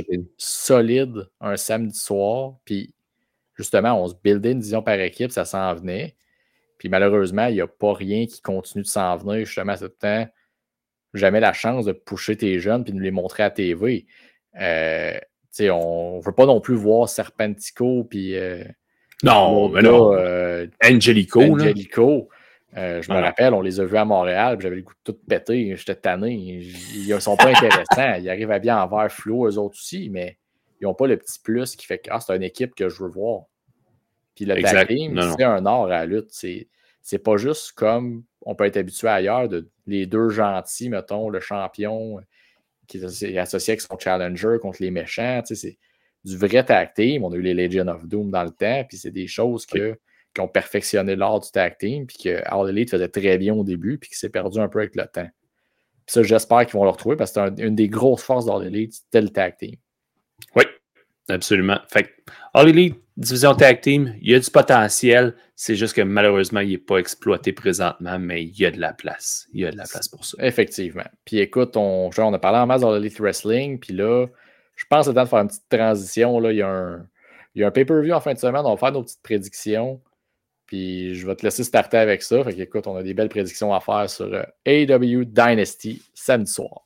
solide un samedi soir. Puis, justement, on se buildait une division par équipe, ça s'en venait. Puis, malheureusement, il n'y a pas rien qui continue de s'en venir. Justement, à ce temps, jamais la chance de pusher tes jeunes puis de nous les montrer à T V. Euh, on ne veut pas non plus voir Serpentico puis. Euh, non, mais non. Euh, Angelico. Angelico. Euh, je me ah. rappelle, on les a vus à Montréal, j'avais le goût de tout péter, j'étais tanné. Ils ne sont pas intéressants. Ils arrivent à bien en vert fluo, eux autres aussi, mais ils n'ont pas le petit plus qui fait que ah, c'est une équipe que je veux voir. Puis le tag team, c'est un art à la lutte. C'est, c'est pas juste comme on peut être habitué ailleurs, de les deux gentils, mettons, le champion qui est associé avec son challenger contre les méchants. C'est du vrai tag team. On a eu les Legion of Doom dans le temps, puis c'est des choses que. Oui. Qui ont perfectionné l'art du tag team, puis que All Elite faisait très bien au début, puis qui s'est perdu un peu avec le temps. Puis ça, j'espère qu'ils vont le retrouver, parce que c'est un, une des grosses forces d'All Elite, c'était le tag team. Oui, absolument. Fait que All Elite, division tag team, il y a du potentiel, c'est juste que malheureusement, il n'est pas exploité présentement, mais il y a de la place. Il y a de la place pour ça. Effectivement. Puis écoute, on, on a parlé en masse d'All Elite Wrestling, puis là, je pense que c'est le temps de faire une petite transition. Là. Il y a un, il y a un pay-per-view en fin de semaine, on va faire nos petites prédictions. Puis je vais te laisser starter avec ça. Fait qu'écoute, on a des belles prédictions à faire sur euh, A E W Dynasty samedi soir.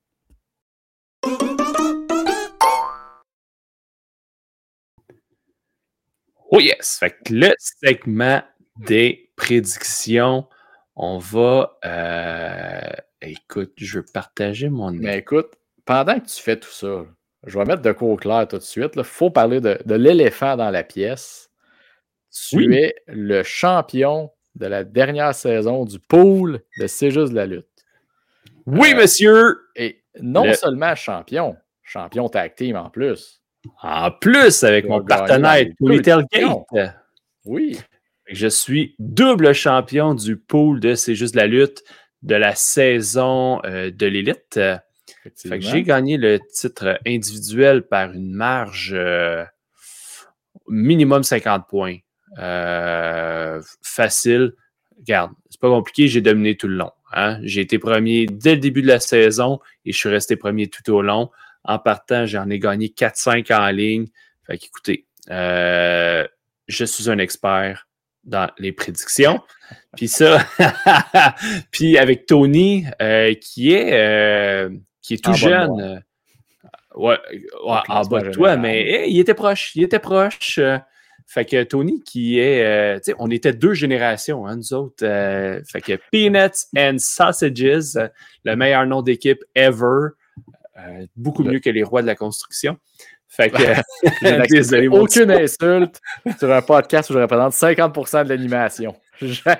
Oh yes! Fait que le segment des prédictions, on va... Euh, écoute, je veux partager mon... Mais écoute, pendant que tu fais tout ça, je vais mettre de quoi au clair tout de suite. Il faut parler de, de l'éléphant dans la pièce. Tu oui. es le champion de la dernière saison du pool de C'est juste de la lutte. Oui, euh, monsieur! Et non le... seulement champion, champion tag team en plus. En plus, avec mon partenaire Tony Tailgate. Oui. Je suis double champion du pool de C'est juste de la lutte de la saison euh, de l'élite. Fait que j'ai gagné le titre individuel par une marge euh, minimum cinquante points. Euh, facile. Regarde, c'est pas compliqué, j'ai dominé tout le long. Hein? J'ai été premier dès le début de la saison et je suis resté premier tout au long. En partant, j'en ai gagné quatre cinq en ligne. Fait qu'écoutez, euh, je suis un expert dans les prédictions. Puis ça, puis avec Tony, euh, qui est euh, qui est tout en jeune. Euh, ouais, ouais en bas de toi, mais hey, il était proche. Il était proche. Euh, fait que Tony, qui est. Euh, tu sais, on était deux générations, hein, nous autres. Euh, fait que Peanuts and Sausages, euh, le meilleur nom d'équipe ever. Euh, beaucoup le... mieux que les rois de la construction. Fait que. Désolé, aucune insulte sur un podcast où je représente cinquante pour cent de l'animation. Jamais.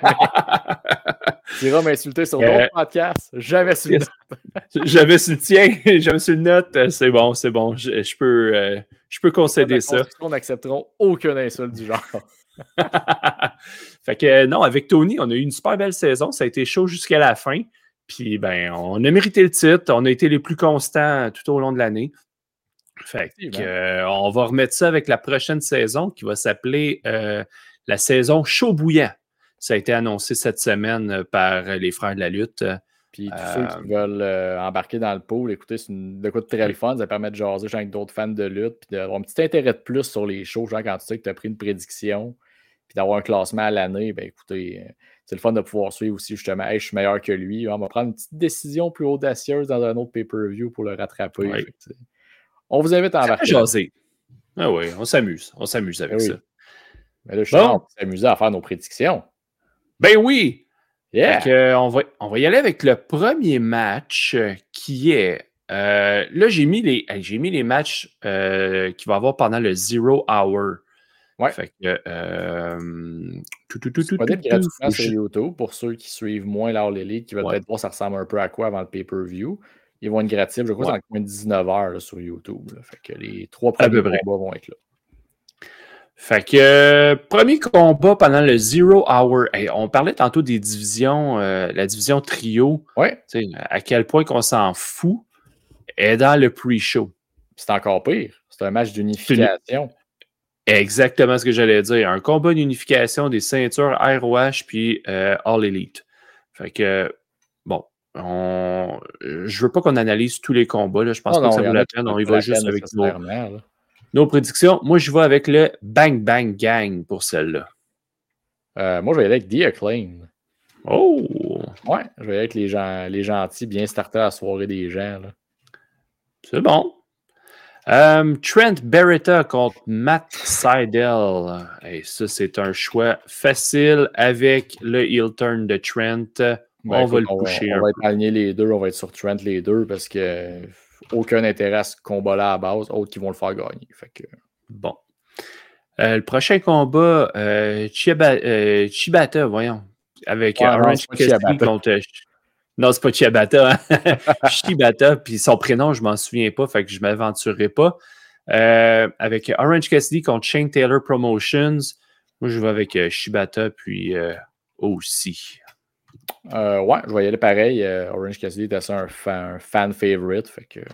Tu iras m'insulter sur d'autres euh, podcasts. Jamais sur le note. Jamais sur le tien. Jamais sur le note. C'est bon, c'est bon. Je, je, peux, euh, je peux concéder ça. On n'accepteront aucune insulte du genre. Fait que non, avec Tony, on a eu une super belle saison. Ça a été chaud jusqu'à la fin. Puis, ben, on a mérité le titre. On a été les plus constants tout au long de l'année. Fait que, euh, on va remettre ça avec la prochaine saison qui va s'appeler euh, la saison chaud bouillant. Ça a été annoncé cette semaine par les Frères de la Lutte. Puis tous euh, ceux qui veulent euh, embarquer dans le pool, écoutez, c'est une, de quoi de très le fun. Ça permet de jaser avec d'autres fans de lutte, puis d'avoir un petit intérêt de plus sur les shows. Genre quand tu sais que tu as pris une prédiction, puis d'avoir un classement à l'année, ben écoutez, euh, c'est le fun de pouvoir suivre aussi justement. Hey, je suis meilleur que lui. On va prendre une petite décision plus audacieuse dans un autre pay-per-view pour le rattraper. Ouais. Fait, on vous invite à embarquer. Jaser. Ah oui, on s'amuse. On s'amuse avec oui. ça. Mais là, je suis bon. On peut s'amuser à faire nos prédictions. Ben oui! Yeah. Fait que, on, va, on va y aller avec le premier match euh, qui est. Euh, là, j'ai mis les, j'ai mis les matchs euh, qu'il va y avoir pendant le Zero Hour. Ouais. Fait que. Euh, tout, tout, tout, c'est tout, disponible tout, gratuitement tout, sur YouTube pour ceux qui suivent moins l'All Elite, qui veulent ouais. peut-être voir ça ressemble un peu à quoi avant le pay-per-view. Ils vont être gratuits, je crois, ouais. c'est en dix-neuf heures là, sur YouTube. Là. Fait que les trois premiers combats vont être là. Fait que, euh, premier combat pendant le Zero Hour. Hey, on parlait tantôt des divisions, euh, la division trio. Ouais. À quel point qu'on s'en fout est dans le pre-show. C'est encore pire. C'est un match d'unification. Exactement ce que j'allais dire. Un combat d'unification des ceintures R O H puis euh, All Elite. Fait que, bon, on... je veux pas qu'on analyse tous les combats. Là. Je pense non, pas non, que ça vaut la peine. On y va juste avec nos... Là. nos prédictions. Moi, je vais avec le Bang Bang Gang pour celle-là. Euh, moi, je vais aller avec The Acclaim. Oh! Ouais, je vais aller avec les, gens, les gentils, bien starter à la soirée des gens. Là. C'est bon. Um, Trent Beretta contre Matt Sydal. Hey, ça, c'est un choix facile avec le heel turn de Trent. Ben, on écoute, va le coucher. On, on va être aligné les deux, on va être sur Trent les deux parce que aucun intérêt à ce combat-là à la base, autres qui vont le faire gagner. Fait que... Bon. Euh, le prochain combat, euh, Chiba, euh, Chibata, voyons, avec ouais, Orange Cassidy contre... Non, c'est pas Chiabata, hein? Chibata, puis son prénom, je m'en souviens pas, fait que je m'aventurerai pas. Euh, avec Orange Cassidy contre Shane Taylor Promotions, moi je vais avec euh, Chibata, puis euh, aussi. Euh, ouais, je vais y aller pareil. Euh, Orange Cassidy est assez un fan, un fan favorite, fait que...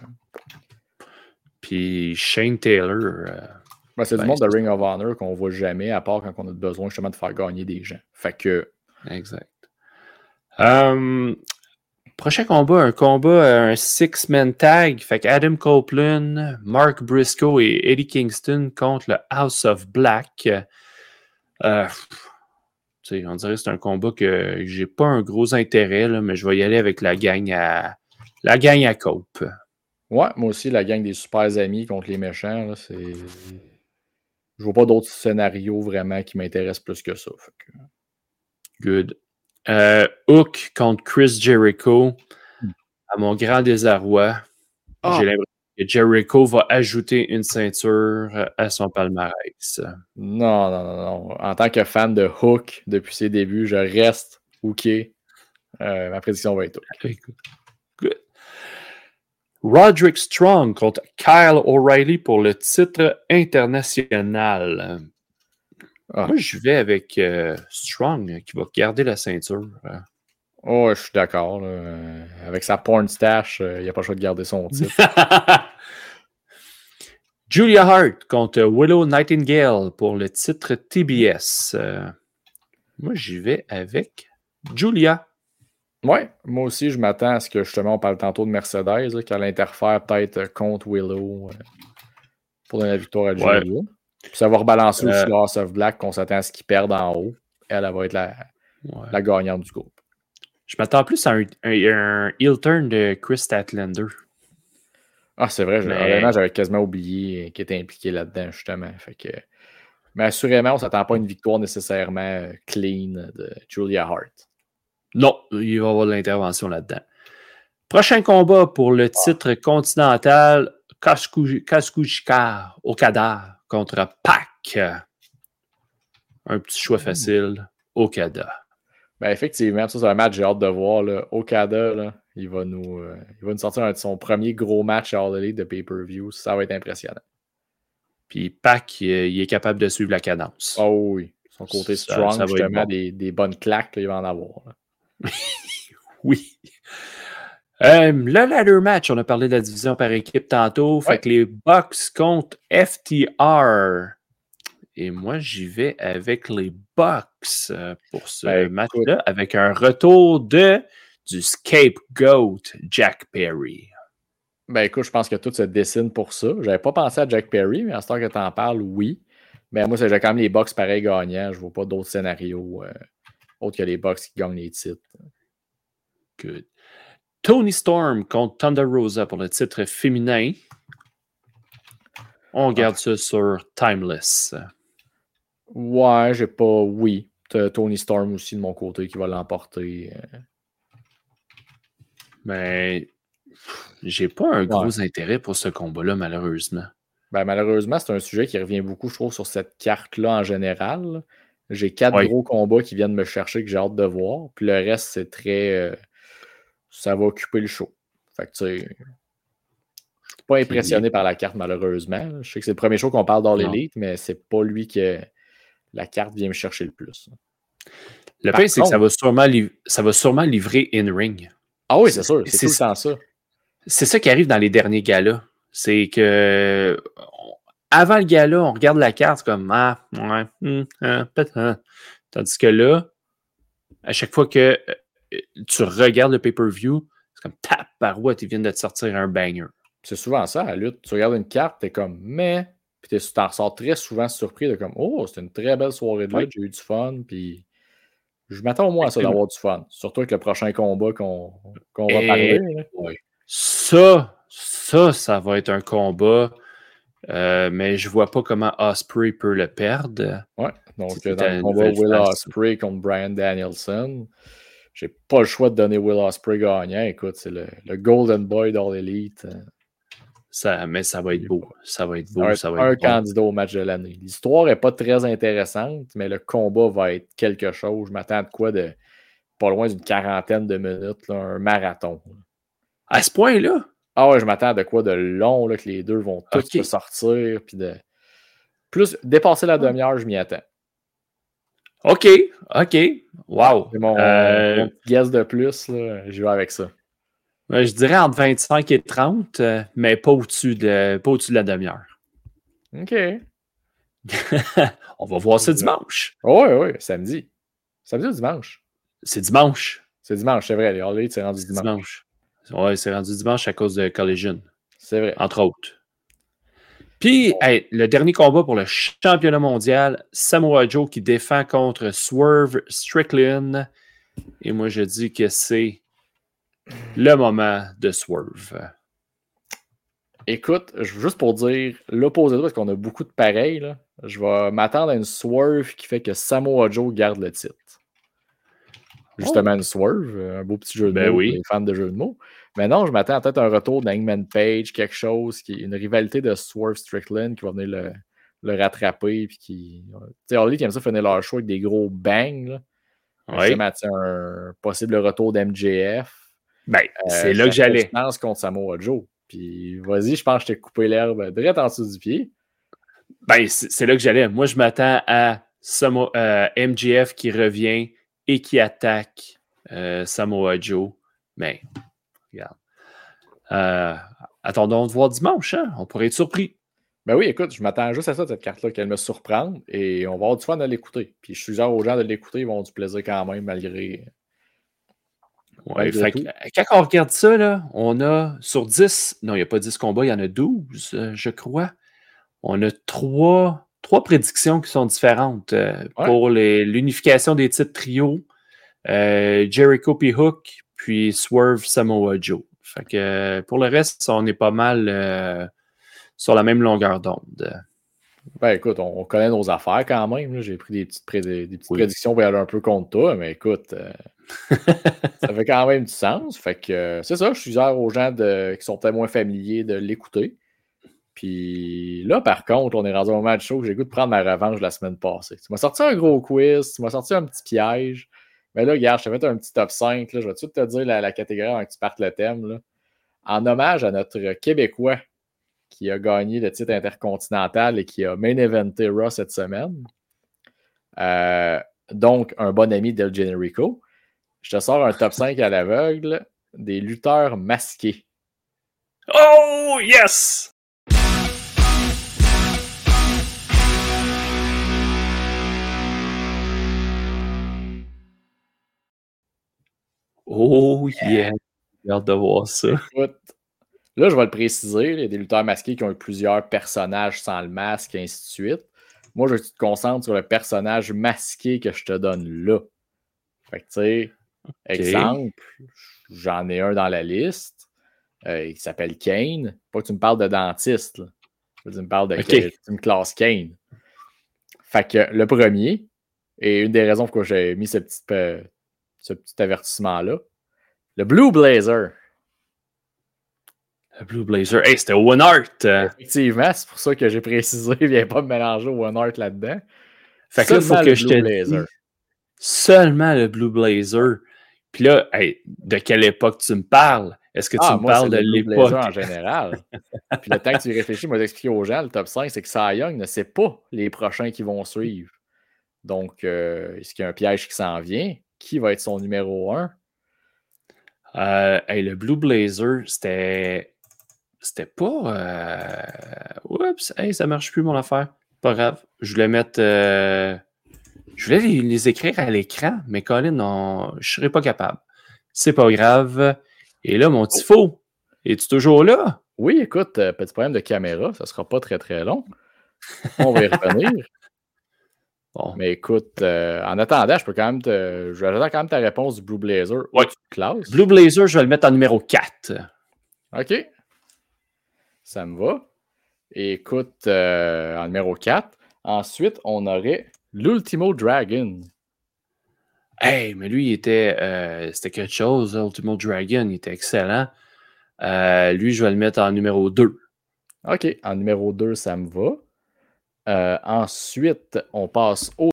Puis Shane Taylor... Euh, ben, c'est ben, du monde de Ring of Honor qu'on voit jamais, à part quand on a besoin justement de faire gagner des gens. Fait que... Exact. Um, prochain combat, un combat, un six-man tag. Fait que Adam Copeland, Mark Briscoe et Eddie Kingston contre le House of Black. Euh, on dirait que c'est un combat que j'ai pas un gros intérêt, là, mais je vais y aller avec la gang à la gang à Cope. Ouais, moi aussi, la gang des super amis contre les méchants, là, c'est... Je vois pas d'autres scénarios vraiment qui m'intéressent plus que ça. Fait que... Good. Euh, Hook contre Chris Jericho. Mm. À mon grand désarroi, oh. j'ai l'impression que Jericho va ajouter une ceinture à son palmarès. Non, non, non, non. En tant que fan de Hook depuis ses débuts, je reste hooké. Euh, ma prédiction va être Hook. Good. Roderick Strong contre Kyle O'Reilly pour le titre international. Ah. Moi, je vais avec euh, Strong qui va garder la ceinture. Oh, je suis d'accord. Là. Avec sa porn stash, il euh, n'y a pas le choix de garder son titre. Julia Hart contre Willow Nightingale pour le titre T B S. Euh, moi, j'y vais avec Julia. Ouais, moi aussi, je m'attends à ce que justement, on parle tantôt de Mercedes, là, qu'elle interfère peut-être contre Willow euh, pour donner la victoire à Julia. Ouais. Puis ça va rebalancer euh, aussi le House of Black qu'on s'attend à ce qu'ils perdent en haut. Elle, elle va être la, ouais. la gagnante du groupe. Je m'attends plus à un, un, un heel turn de Chris Statlander. Ah, c'est vrai. Mais... Honnêtement, j'avais quasiment oublié qu'il était impliqué là-dedans, justement. Fait que... Mais assurément, on ne s'attend pas à une victoire nécessairement clean de Julia Hart. Non, il va y avoir de l'intervention là-dedans. Prochain combat pour le titre ah. continental, Kazuchika Okada contre Pac. Un petit choix facile, Okada. Ben effectivement, ça c'est un match que j'ai hâte de voir. Là. Okada, là, il, va nous, euh, il va nous sortir un de son premier gros match à All Elite de pay-per-view. Ça va être impressionnant. Puis Pac, il, il est capable de suivre la cadence. Oh oui. Son côté ça, strong, ça justement, bon. des, des bonnes claques, là, il va en avoir. Oui. Euh, le ladder match, on a parlé de la division par équipe tantôt. Ouais. Fait que les Bucks contre F T R. Et moi, j'y vais avec les Bucks pour ce ben, match-là, écoute. Avec un retour de du scapegoat Jack Perry. Ben écoute, je pense que tout se dessine pour ça. J'avais pas pensé à Jack Perry, mais à ce temps que tu en parles, oui. Mais moi, j'ai quand même les Bucks pareil gagnants. Je vois pas d'autres scénarios euh, autres que les Bucks qui gagnent les titres. Good. Tony Storm contre Thunder Rosa pour le titre féminin. On garde ah. ça sur Timeless. Ouais, j'ai pas... Oui. T'as Tony Storm aussi de mon côté qui va l'emporter. Mais j'ai pas un gros ouais. intérêt pour ce combat-là, malheureusement. Ben, malheureusement, c'est un sujet qui revient beaucoup, je trouve, sur cette carte-là en général. J'ai quatre ouais. gros combats qui viennent me chercher que j'ai hâte de voir. Puis le reste, c'est très... Euh, ça va occuper le show. Fait que, tu sais... Je suis pas impressionné par la carte, malheureusement. Je sais que c'est le premier show qu'on parle dans l'élite, mais c'est pas lui que la carte vient me chercher le plus. Le pire, c'est que ça va, sûrement liv- ça va sûrement livrer in-ring. Ah oui, c'est sûr. C'est, c'est tout le temps ça. C'est ça qui arrive dans les derniers galas. C'est que avant le gala, on regarde la carte c'est comme ah, ouais, hum, hein, peut-être. Hein. Tandis que là, à chaque fois que euh, tu regardes le pay-per-view, c'est comme tap parouette, ils viennent de te sortir un banger. C'est souvent ça, à la lutte. Tu regardes une carte, t'es comme mais, puis tu t'en ressors très souvent surpris de comme oh, c'était une très belle soirée de lutte, oui. J'ai eu du fun, puis je m'attends au moins à ça d'avoir du fun. Surtout avec le prochain combat qu'on, qu'on va Et... parler. Oui. Ça, ça, ça va être un combat, euh, mais je vois pas comment Ospreay peut le perdre. Ouais, donc c'est dans le combat Will Ospreay contre Bryan Danielson, j'ai pas le choix de donner Will Ospreay gagnant. Écoute, c'est le, le Golden Boy d'All Elite. Ça, mais ça va être beau. Ça va être beau. Ça va être ça va un être candidat bon. au match de l'année. L'histoire n'est pas très intéressante, mais le combat va être quelque chose. Je m'attends à quoi de pas loin d'une quarantaine de minutes, là, un marathon. À ce point-là? Ah ouais, je m'attends à de quoi de long, là, que les deux vont tous okay. se sortir. Puis de plus dépasser la demi-heure, je m'y attends. OK, OK. Wow. C'est mon, euh... mon guess de plus, là, je vais avec ça. Je dirais entre vingt-cinq et trente, mais pas au-dessus de, pas au-dessus de la demi-heure. OK. On va voir ça dimanche. Oui, oui, samedi. Samedi ou dimanche? C'est dimanche. C'est dimanche, c'est vrai. Les All Elite, c'est rendu c'est dimanche. dimanche. Oui, c'est rendu dimanche à cause de Collision. C'est vrai. Entre autres. Puis, bon. hey, le dernier combat pour le championnat mondial, Samoa Joe qui défend contre Swerve Strickland. Et moi, je dis que c'est le moment de Swerve. Écoute, juste pour dire l'opposé, parce qu'on a beaucoup de pareils, là, je vais m'attendre à une Swerve qui fait que Samoa Joe garde le titre. Justement, oh. une Swerve, un beau petit jeu de ben mots oui. pour les fans de jeux de mots. Mais non, je m'attends à peut-être un retour d'Hangman Page, quelque chose, qui une rivalité de Swerve Strickland qui va venir le, le rattraper. Puis qui, tu sais, Harley qui aime ça finir leur show avec des gros bangs. Là. Oui. Un possible retour d'M J F. Ben, euh, c'est là que j'allais. Je pense contre Samoa Joe. Puis vas-y, je pense que je t'ai coupé l'herbe direct en dessous du pied. Ben, c'est, c'est là que j'allais. Moi, je m'attends à Samo, euh, M J F qui revient et qui attaque euh, Samoa Joe. Mais, regarde. Euh, attendons de voir dimanche. Hein? On pourrait être surpris. Ben oui, écoute, je m'attends juste à ça, cette carte-là, qu'elle me surprenne. Et on va avoir du fun à l'écouter. Puis je suggère aux gens de l'écouter, ils vont avoir du plaisir quand même, malgré... Ouais, fait que, quand on regarde ça, là, on a sur dix, non, il n'y a pas dix combats, il y en a douze, euh, je crois. On a trois trois prédictions qui sont différentes euh, ouais. pour les, l'unification des titres trio. Euh, Jericho puis Hook, puis Swerve Samoa Joe. Fait que euh, pour le reste, on est pas mal euh, sur la même longueur d'onde. Ben écoute, on, on connaît nos affaires quand même. Là. J'ai pris des petites, pré- des petites oui. prédictions pour aller un peu contre toi, mais écoute, euh, ça fait quand même du sens. Fait que euh, c'est ça, je suis ouvert aux gens de, qui sont peut-être moins familiers de l'écouter. Puis là, par contre, on est rendu au moment du show que j'ai le goût de prendre ma revanche la semaine passée. Tu m'as sorti un gros quiz, tu m'as sorti un petit piège. Mais là, regarde, je t'ai fait un petit top cinq. Là. Je vais tout te dire la, la catégorie avant que tu partes le thème. Là. En hommage à notre Québécois qui a gagné le titre intercontinental et qui a main eventé Raw cette semaine. Euh, donc, un bon ami d'El Generico. Je te sors un top cinq à l'aveugle des lutteurs masqués. Oh, yes! Oh yeah! J'ai hâte de voir ça. Écoute, là, je vais le préciser. Il y a des lutteurs masqués qui ont eu plusieurs personnages sans le masque, et ainsi de suite. Moi, je veux que tu te concentres sur le personnage masqué que je te donne là. Fait que, tu sais, okay. Exemple, j'en ai un dans la liste. Euh, il s'appelle Kane. Pas que tu me parles de dentiste. Là. Tu me parles de okay. que tu me classes Kane. Fait que le premier, et une des raisons pourquoi j'ai mis ce petit, euh, ce petit avertissement-là, le Blue Blazer. Le Blue Blazer. Hey, c'était One Art. Effectivement, c'est pour ça que j'ai précisé. Il ne vient pas me mélanger au One Art là-dedans. Fait que là, il faut que je te dise seulement le Blue Blazer. Puis là, hey, de quelle époque tu me parles? Est-ce que tu ah, me moi, parles de l'époque? En général. Puis le temps que tu y réfléchis, moi, j'explique aux gens, le top cinq, c'est que Cy Young ne sait pas les prochains qui vont suivre. Donc, euh, est-ce qu'il y a un piège qui s'en vient? Qui va être son numéro un? Euh, hey, le Blue Blazer, c'était... C'était pas... Euh... Oups, hey, ça marche plus, mon affaire. Pas grave. Je voulais mettre... Euh... Je voulais les, les écrire à l'écran, mais Colin, on... je serais pas capable. C'est pas grave. Et là, mon petit faux, es-tu toujours là? Oui, écoute, euh, petit problème de caméra, ça sera pas très très long. On va y revenir. Bon. Mais écoute, euh, en attendant, je peux quand même te. Je vais attendre quand même ta réponse du Blue Blazer. Oui. Classe. Blue Blazer, je vais le mettre en numéro quatre. OK. Ça me va. Et écoute, euh, en numéro quatre. Ensuite, on aurait l'Ultimo Dragon. Hey, mais lui, il était. Euh, c'était quelque chose, l'Ultimo Dragon. Il était excellent. Euh, lui, je vais le mettre en numéro deux. OK. En numéro deux, ça me va. Euh, ensuite, on passe au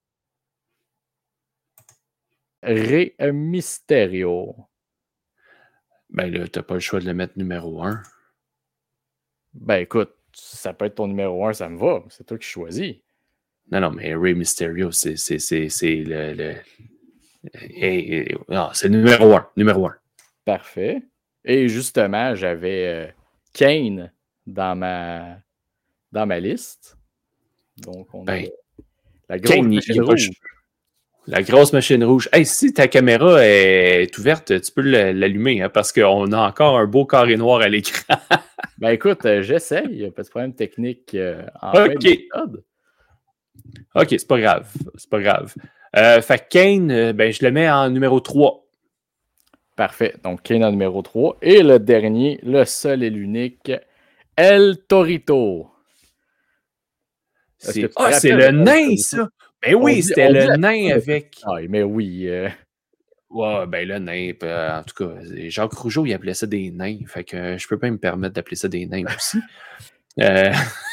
Rey Mysterio. Ben là, t'as pas le choix de le mettre numéro un. Ben écoute, ça peut être ton numéro un, ça me va. C'est toi qui choisis. Non, non, mais Rey Mysterio, c'est, c'est, c'est, c'est le... le... Hey, hey, non, c'est numéro un. Numéro un. Parfait. Et justement, j'avais euh, Kane dans ma, dans ma liste. Donc, on ben, a la grosse Kane, machine rouge. La grosse machine rouge. Hey, si ta caméra est ouverte, tu peux l'allumer, hein, parce qu'on a encore un beau carré noir à l'écran. Ben écoute, euh, j'essaye. Il n'y a pas de problème technique euh, en OK. fin d'épisode. OK, c'est pas grave. C'est pas grave. Euh, fait que Kane, euh, ben, je le mets en numéro trois. Parfait. Donc, Kane en numéro trois. Et le dernier, le seul et l'unique, El Torito. C'est, ah, c'est le nain, ça! Ben oui, dit, c'était le nain avec... Ah, mais oui. Euh... Ouais, ben le nain, en tout cas, Jacques Rougeau, il appelait ça des nains. Fait que je peux pas me permettre d'appeler ça des nains aussi. euh...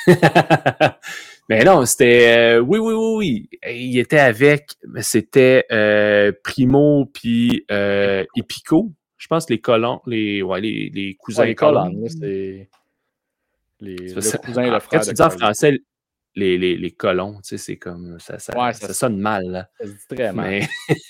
Mais non, c'était... Euh, oui, oui, oui, oui. Il était avec... C'était euh, Primo puis euh, Epico. Je pense les colons, les, ouais, les, les cousins ouais, les colons. C'est les, le ça, cousin et le frère. Quand tu dis en français, les, les, les colons, tu sais, c'est comme... Ça, ça, ouais, ça, ça sonne mal. Là. Ça se dit très mal. Mais...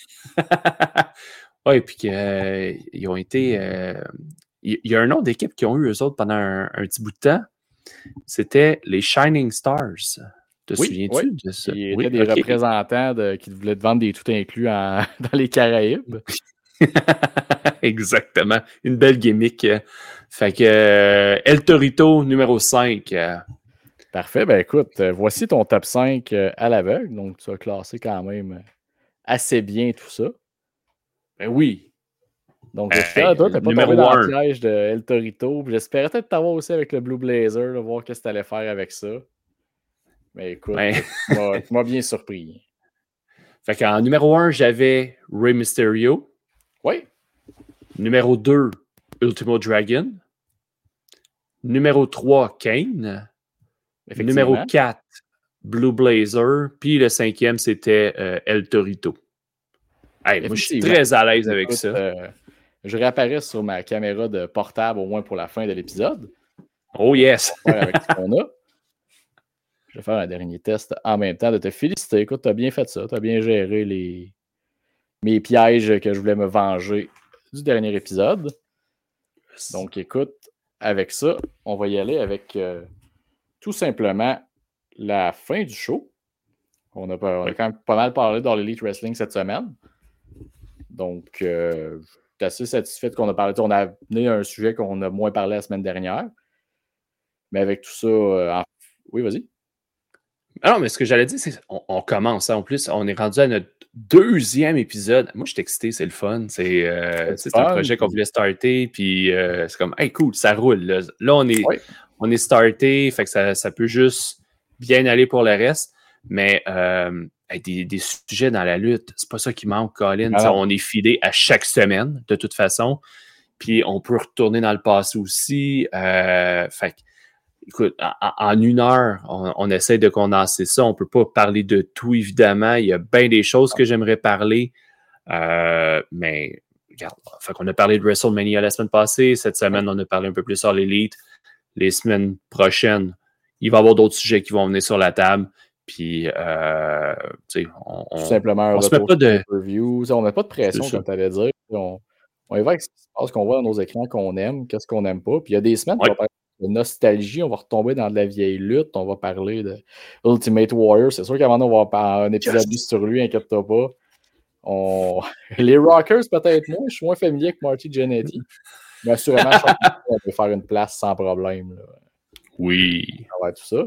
oui, puis qu'ils euh, ont été... Euh, il y a un nom d'équipe qu'ils ont eu, eux autres, pendant un, un petit bout de temps. C'était les Shining Stars. Te oui, souviens-tu oui. de ça? Ils oui, étaient des okay. représentants de, qui voulaient te vendre des tout inclus en, dans les Caraïbes. Exactement. Une belle gimmick. Fait que euh, El Torito, numéro cinq. Euh, Parfait. Ben écoute, euh, voici ton top cinq euh, à l'aveugle. Donc, tu as classé quand même assez bien tout ça. Ben oui. Donc, je suis fier de toi. Tu n'as pas tombé dans le piège de El Torito. J'espérais peut-être t'avoir aussi avec le Blue Blazer, là, voir qu'est-ce que tu allais faire avec ça. Mais écoute, ben... tu m'as bien surpris. Fait qu'en numéro un, j'avais Rey Mysterio. Oui. Numéro deux, Ultimo Dragon. Numéro trois, Kane. Numéro quatre, Blue Blazer. Puis le cinquième, c'était euh, El Torito. Hey, moi, je suis très à l'aise avec écoute, ça. Euh, je réapparais sur ma caméra de portable au moins pour la fin de l'épisode. Oh yes! Avec ce qu'on a. Je vais faire un dernier test en même temps de te féliciter. Écoute, tu as bien fait ça. Tu as bien géré les... mes pièges que je voulais me venger du dernier épisode. Donc, écoute, avec ça, on va y aller avec euh, tout simplement la fin du show. On a, on a quand même pas mal parlé dans l'Elite Wrestling cette semaine. Donc, euh, je suis assez satisfait qu'on a parlé. On a amené un sujet qu'on a moins parlé la semaine dernière. Mais avec tout ça, euh, en... oui, vas-y. Non, mais ce que j'allais dire, c'est qu'on on commence. Hein. En plus, on est rendu à notre deuxième épisode. Moi, je suis excité, c'est le fun. C'est, euh, c'est un projet qu'on voulait starter, puis euh, c'est comme, hey, cool, ça roule. Là, là on est, oui. on est starté, fait que ça, ça peut juste bien aller pour le reste. Mais euh, des, des sujets dans la lutte, c'est pas ça qui manque, Colin. Ah on est fidé à chaque semaine, de toute façon. Puis on peut retourner dans le passé aussi. Euh, fait que, écoute, en, en une heure, on, on essaie de condenser ça. On ne peut pas parler de tout, évidemment. Il y a bien des choses que j'aimerais parler. Euh, mais, regarde, fait qu'on a parlé de WrestleMania la semaine passée. Cette semaine, on a parlé un peu plus sur l'Elite. Les semaines prochaines, il va y avoir d'autres sujets qui vont venir sur la table. Puis, euh, tu sais, on, Tout simplement, on, on se met pas de... review. On n'a pas de pression, comme tu allais dire. On, on y va avec ce qui se passe, qu'on voit dans nos écrans, qu'on aime, qu'est-ce qu'on n'aime pas. Puis, il y a des semaines, ouais. on va de nostalgie, on va retomber dans de la vieille lutte, on va parler de Ultimate Warrior. C'est sûr qu'avant, on va faire un épisode yes. sur lui, inquiète-toi pas. On... Les Rockers, peut-être moins, je suis moins familier avec Marty Jannetty. Mais assurément, je pense qu'on peut faire une place sans problème. Là. Oui. Ouais, tout ça.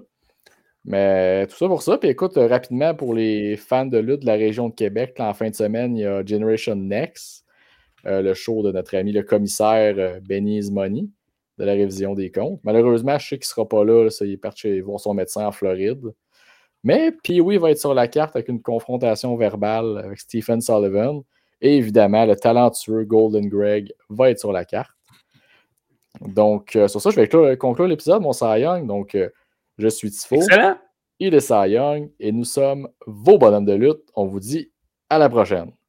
Mais tout ça pour ça. Puis écoute, rapidement, pour les fans de lutte de la région de Québec, là, en fin de semaine, il y a Generation Next, euh, le show de notre ami le commissaire euh, Benny's Money, de la révision des comptes. Malheureusement, je sais qu'il ne sera pas là, là ça, il est parti voir son médecin en Floride. Mais Pee-Wee va être sur la carte avec une confrontation verbale avec Stephen Sullivan. Et évidemment, le talentueux Golden Greg va être sur la carte. Donc, euh, sur ça, je vais conclure, conclure l'épisode, mon Cy Young. Donc, euh, je suis Tifo. Excellent. Il est Cy Young. Et nous sommes vos bonhommes de lutte. On vous dit à la prochaine.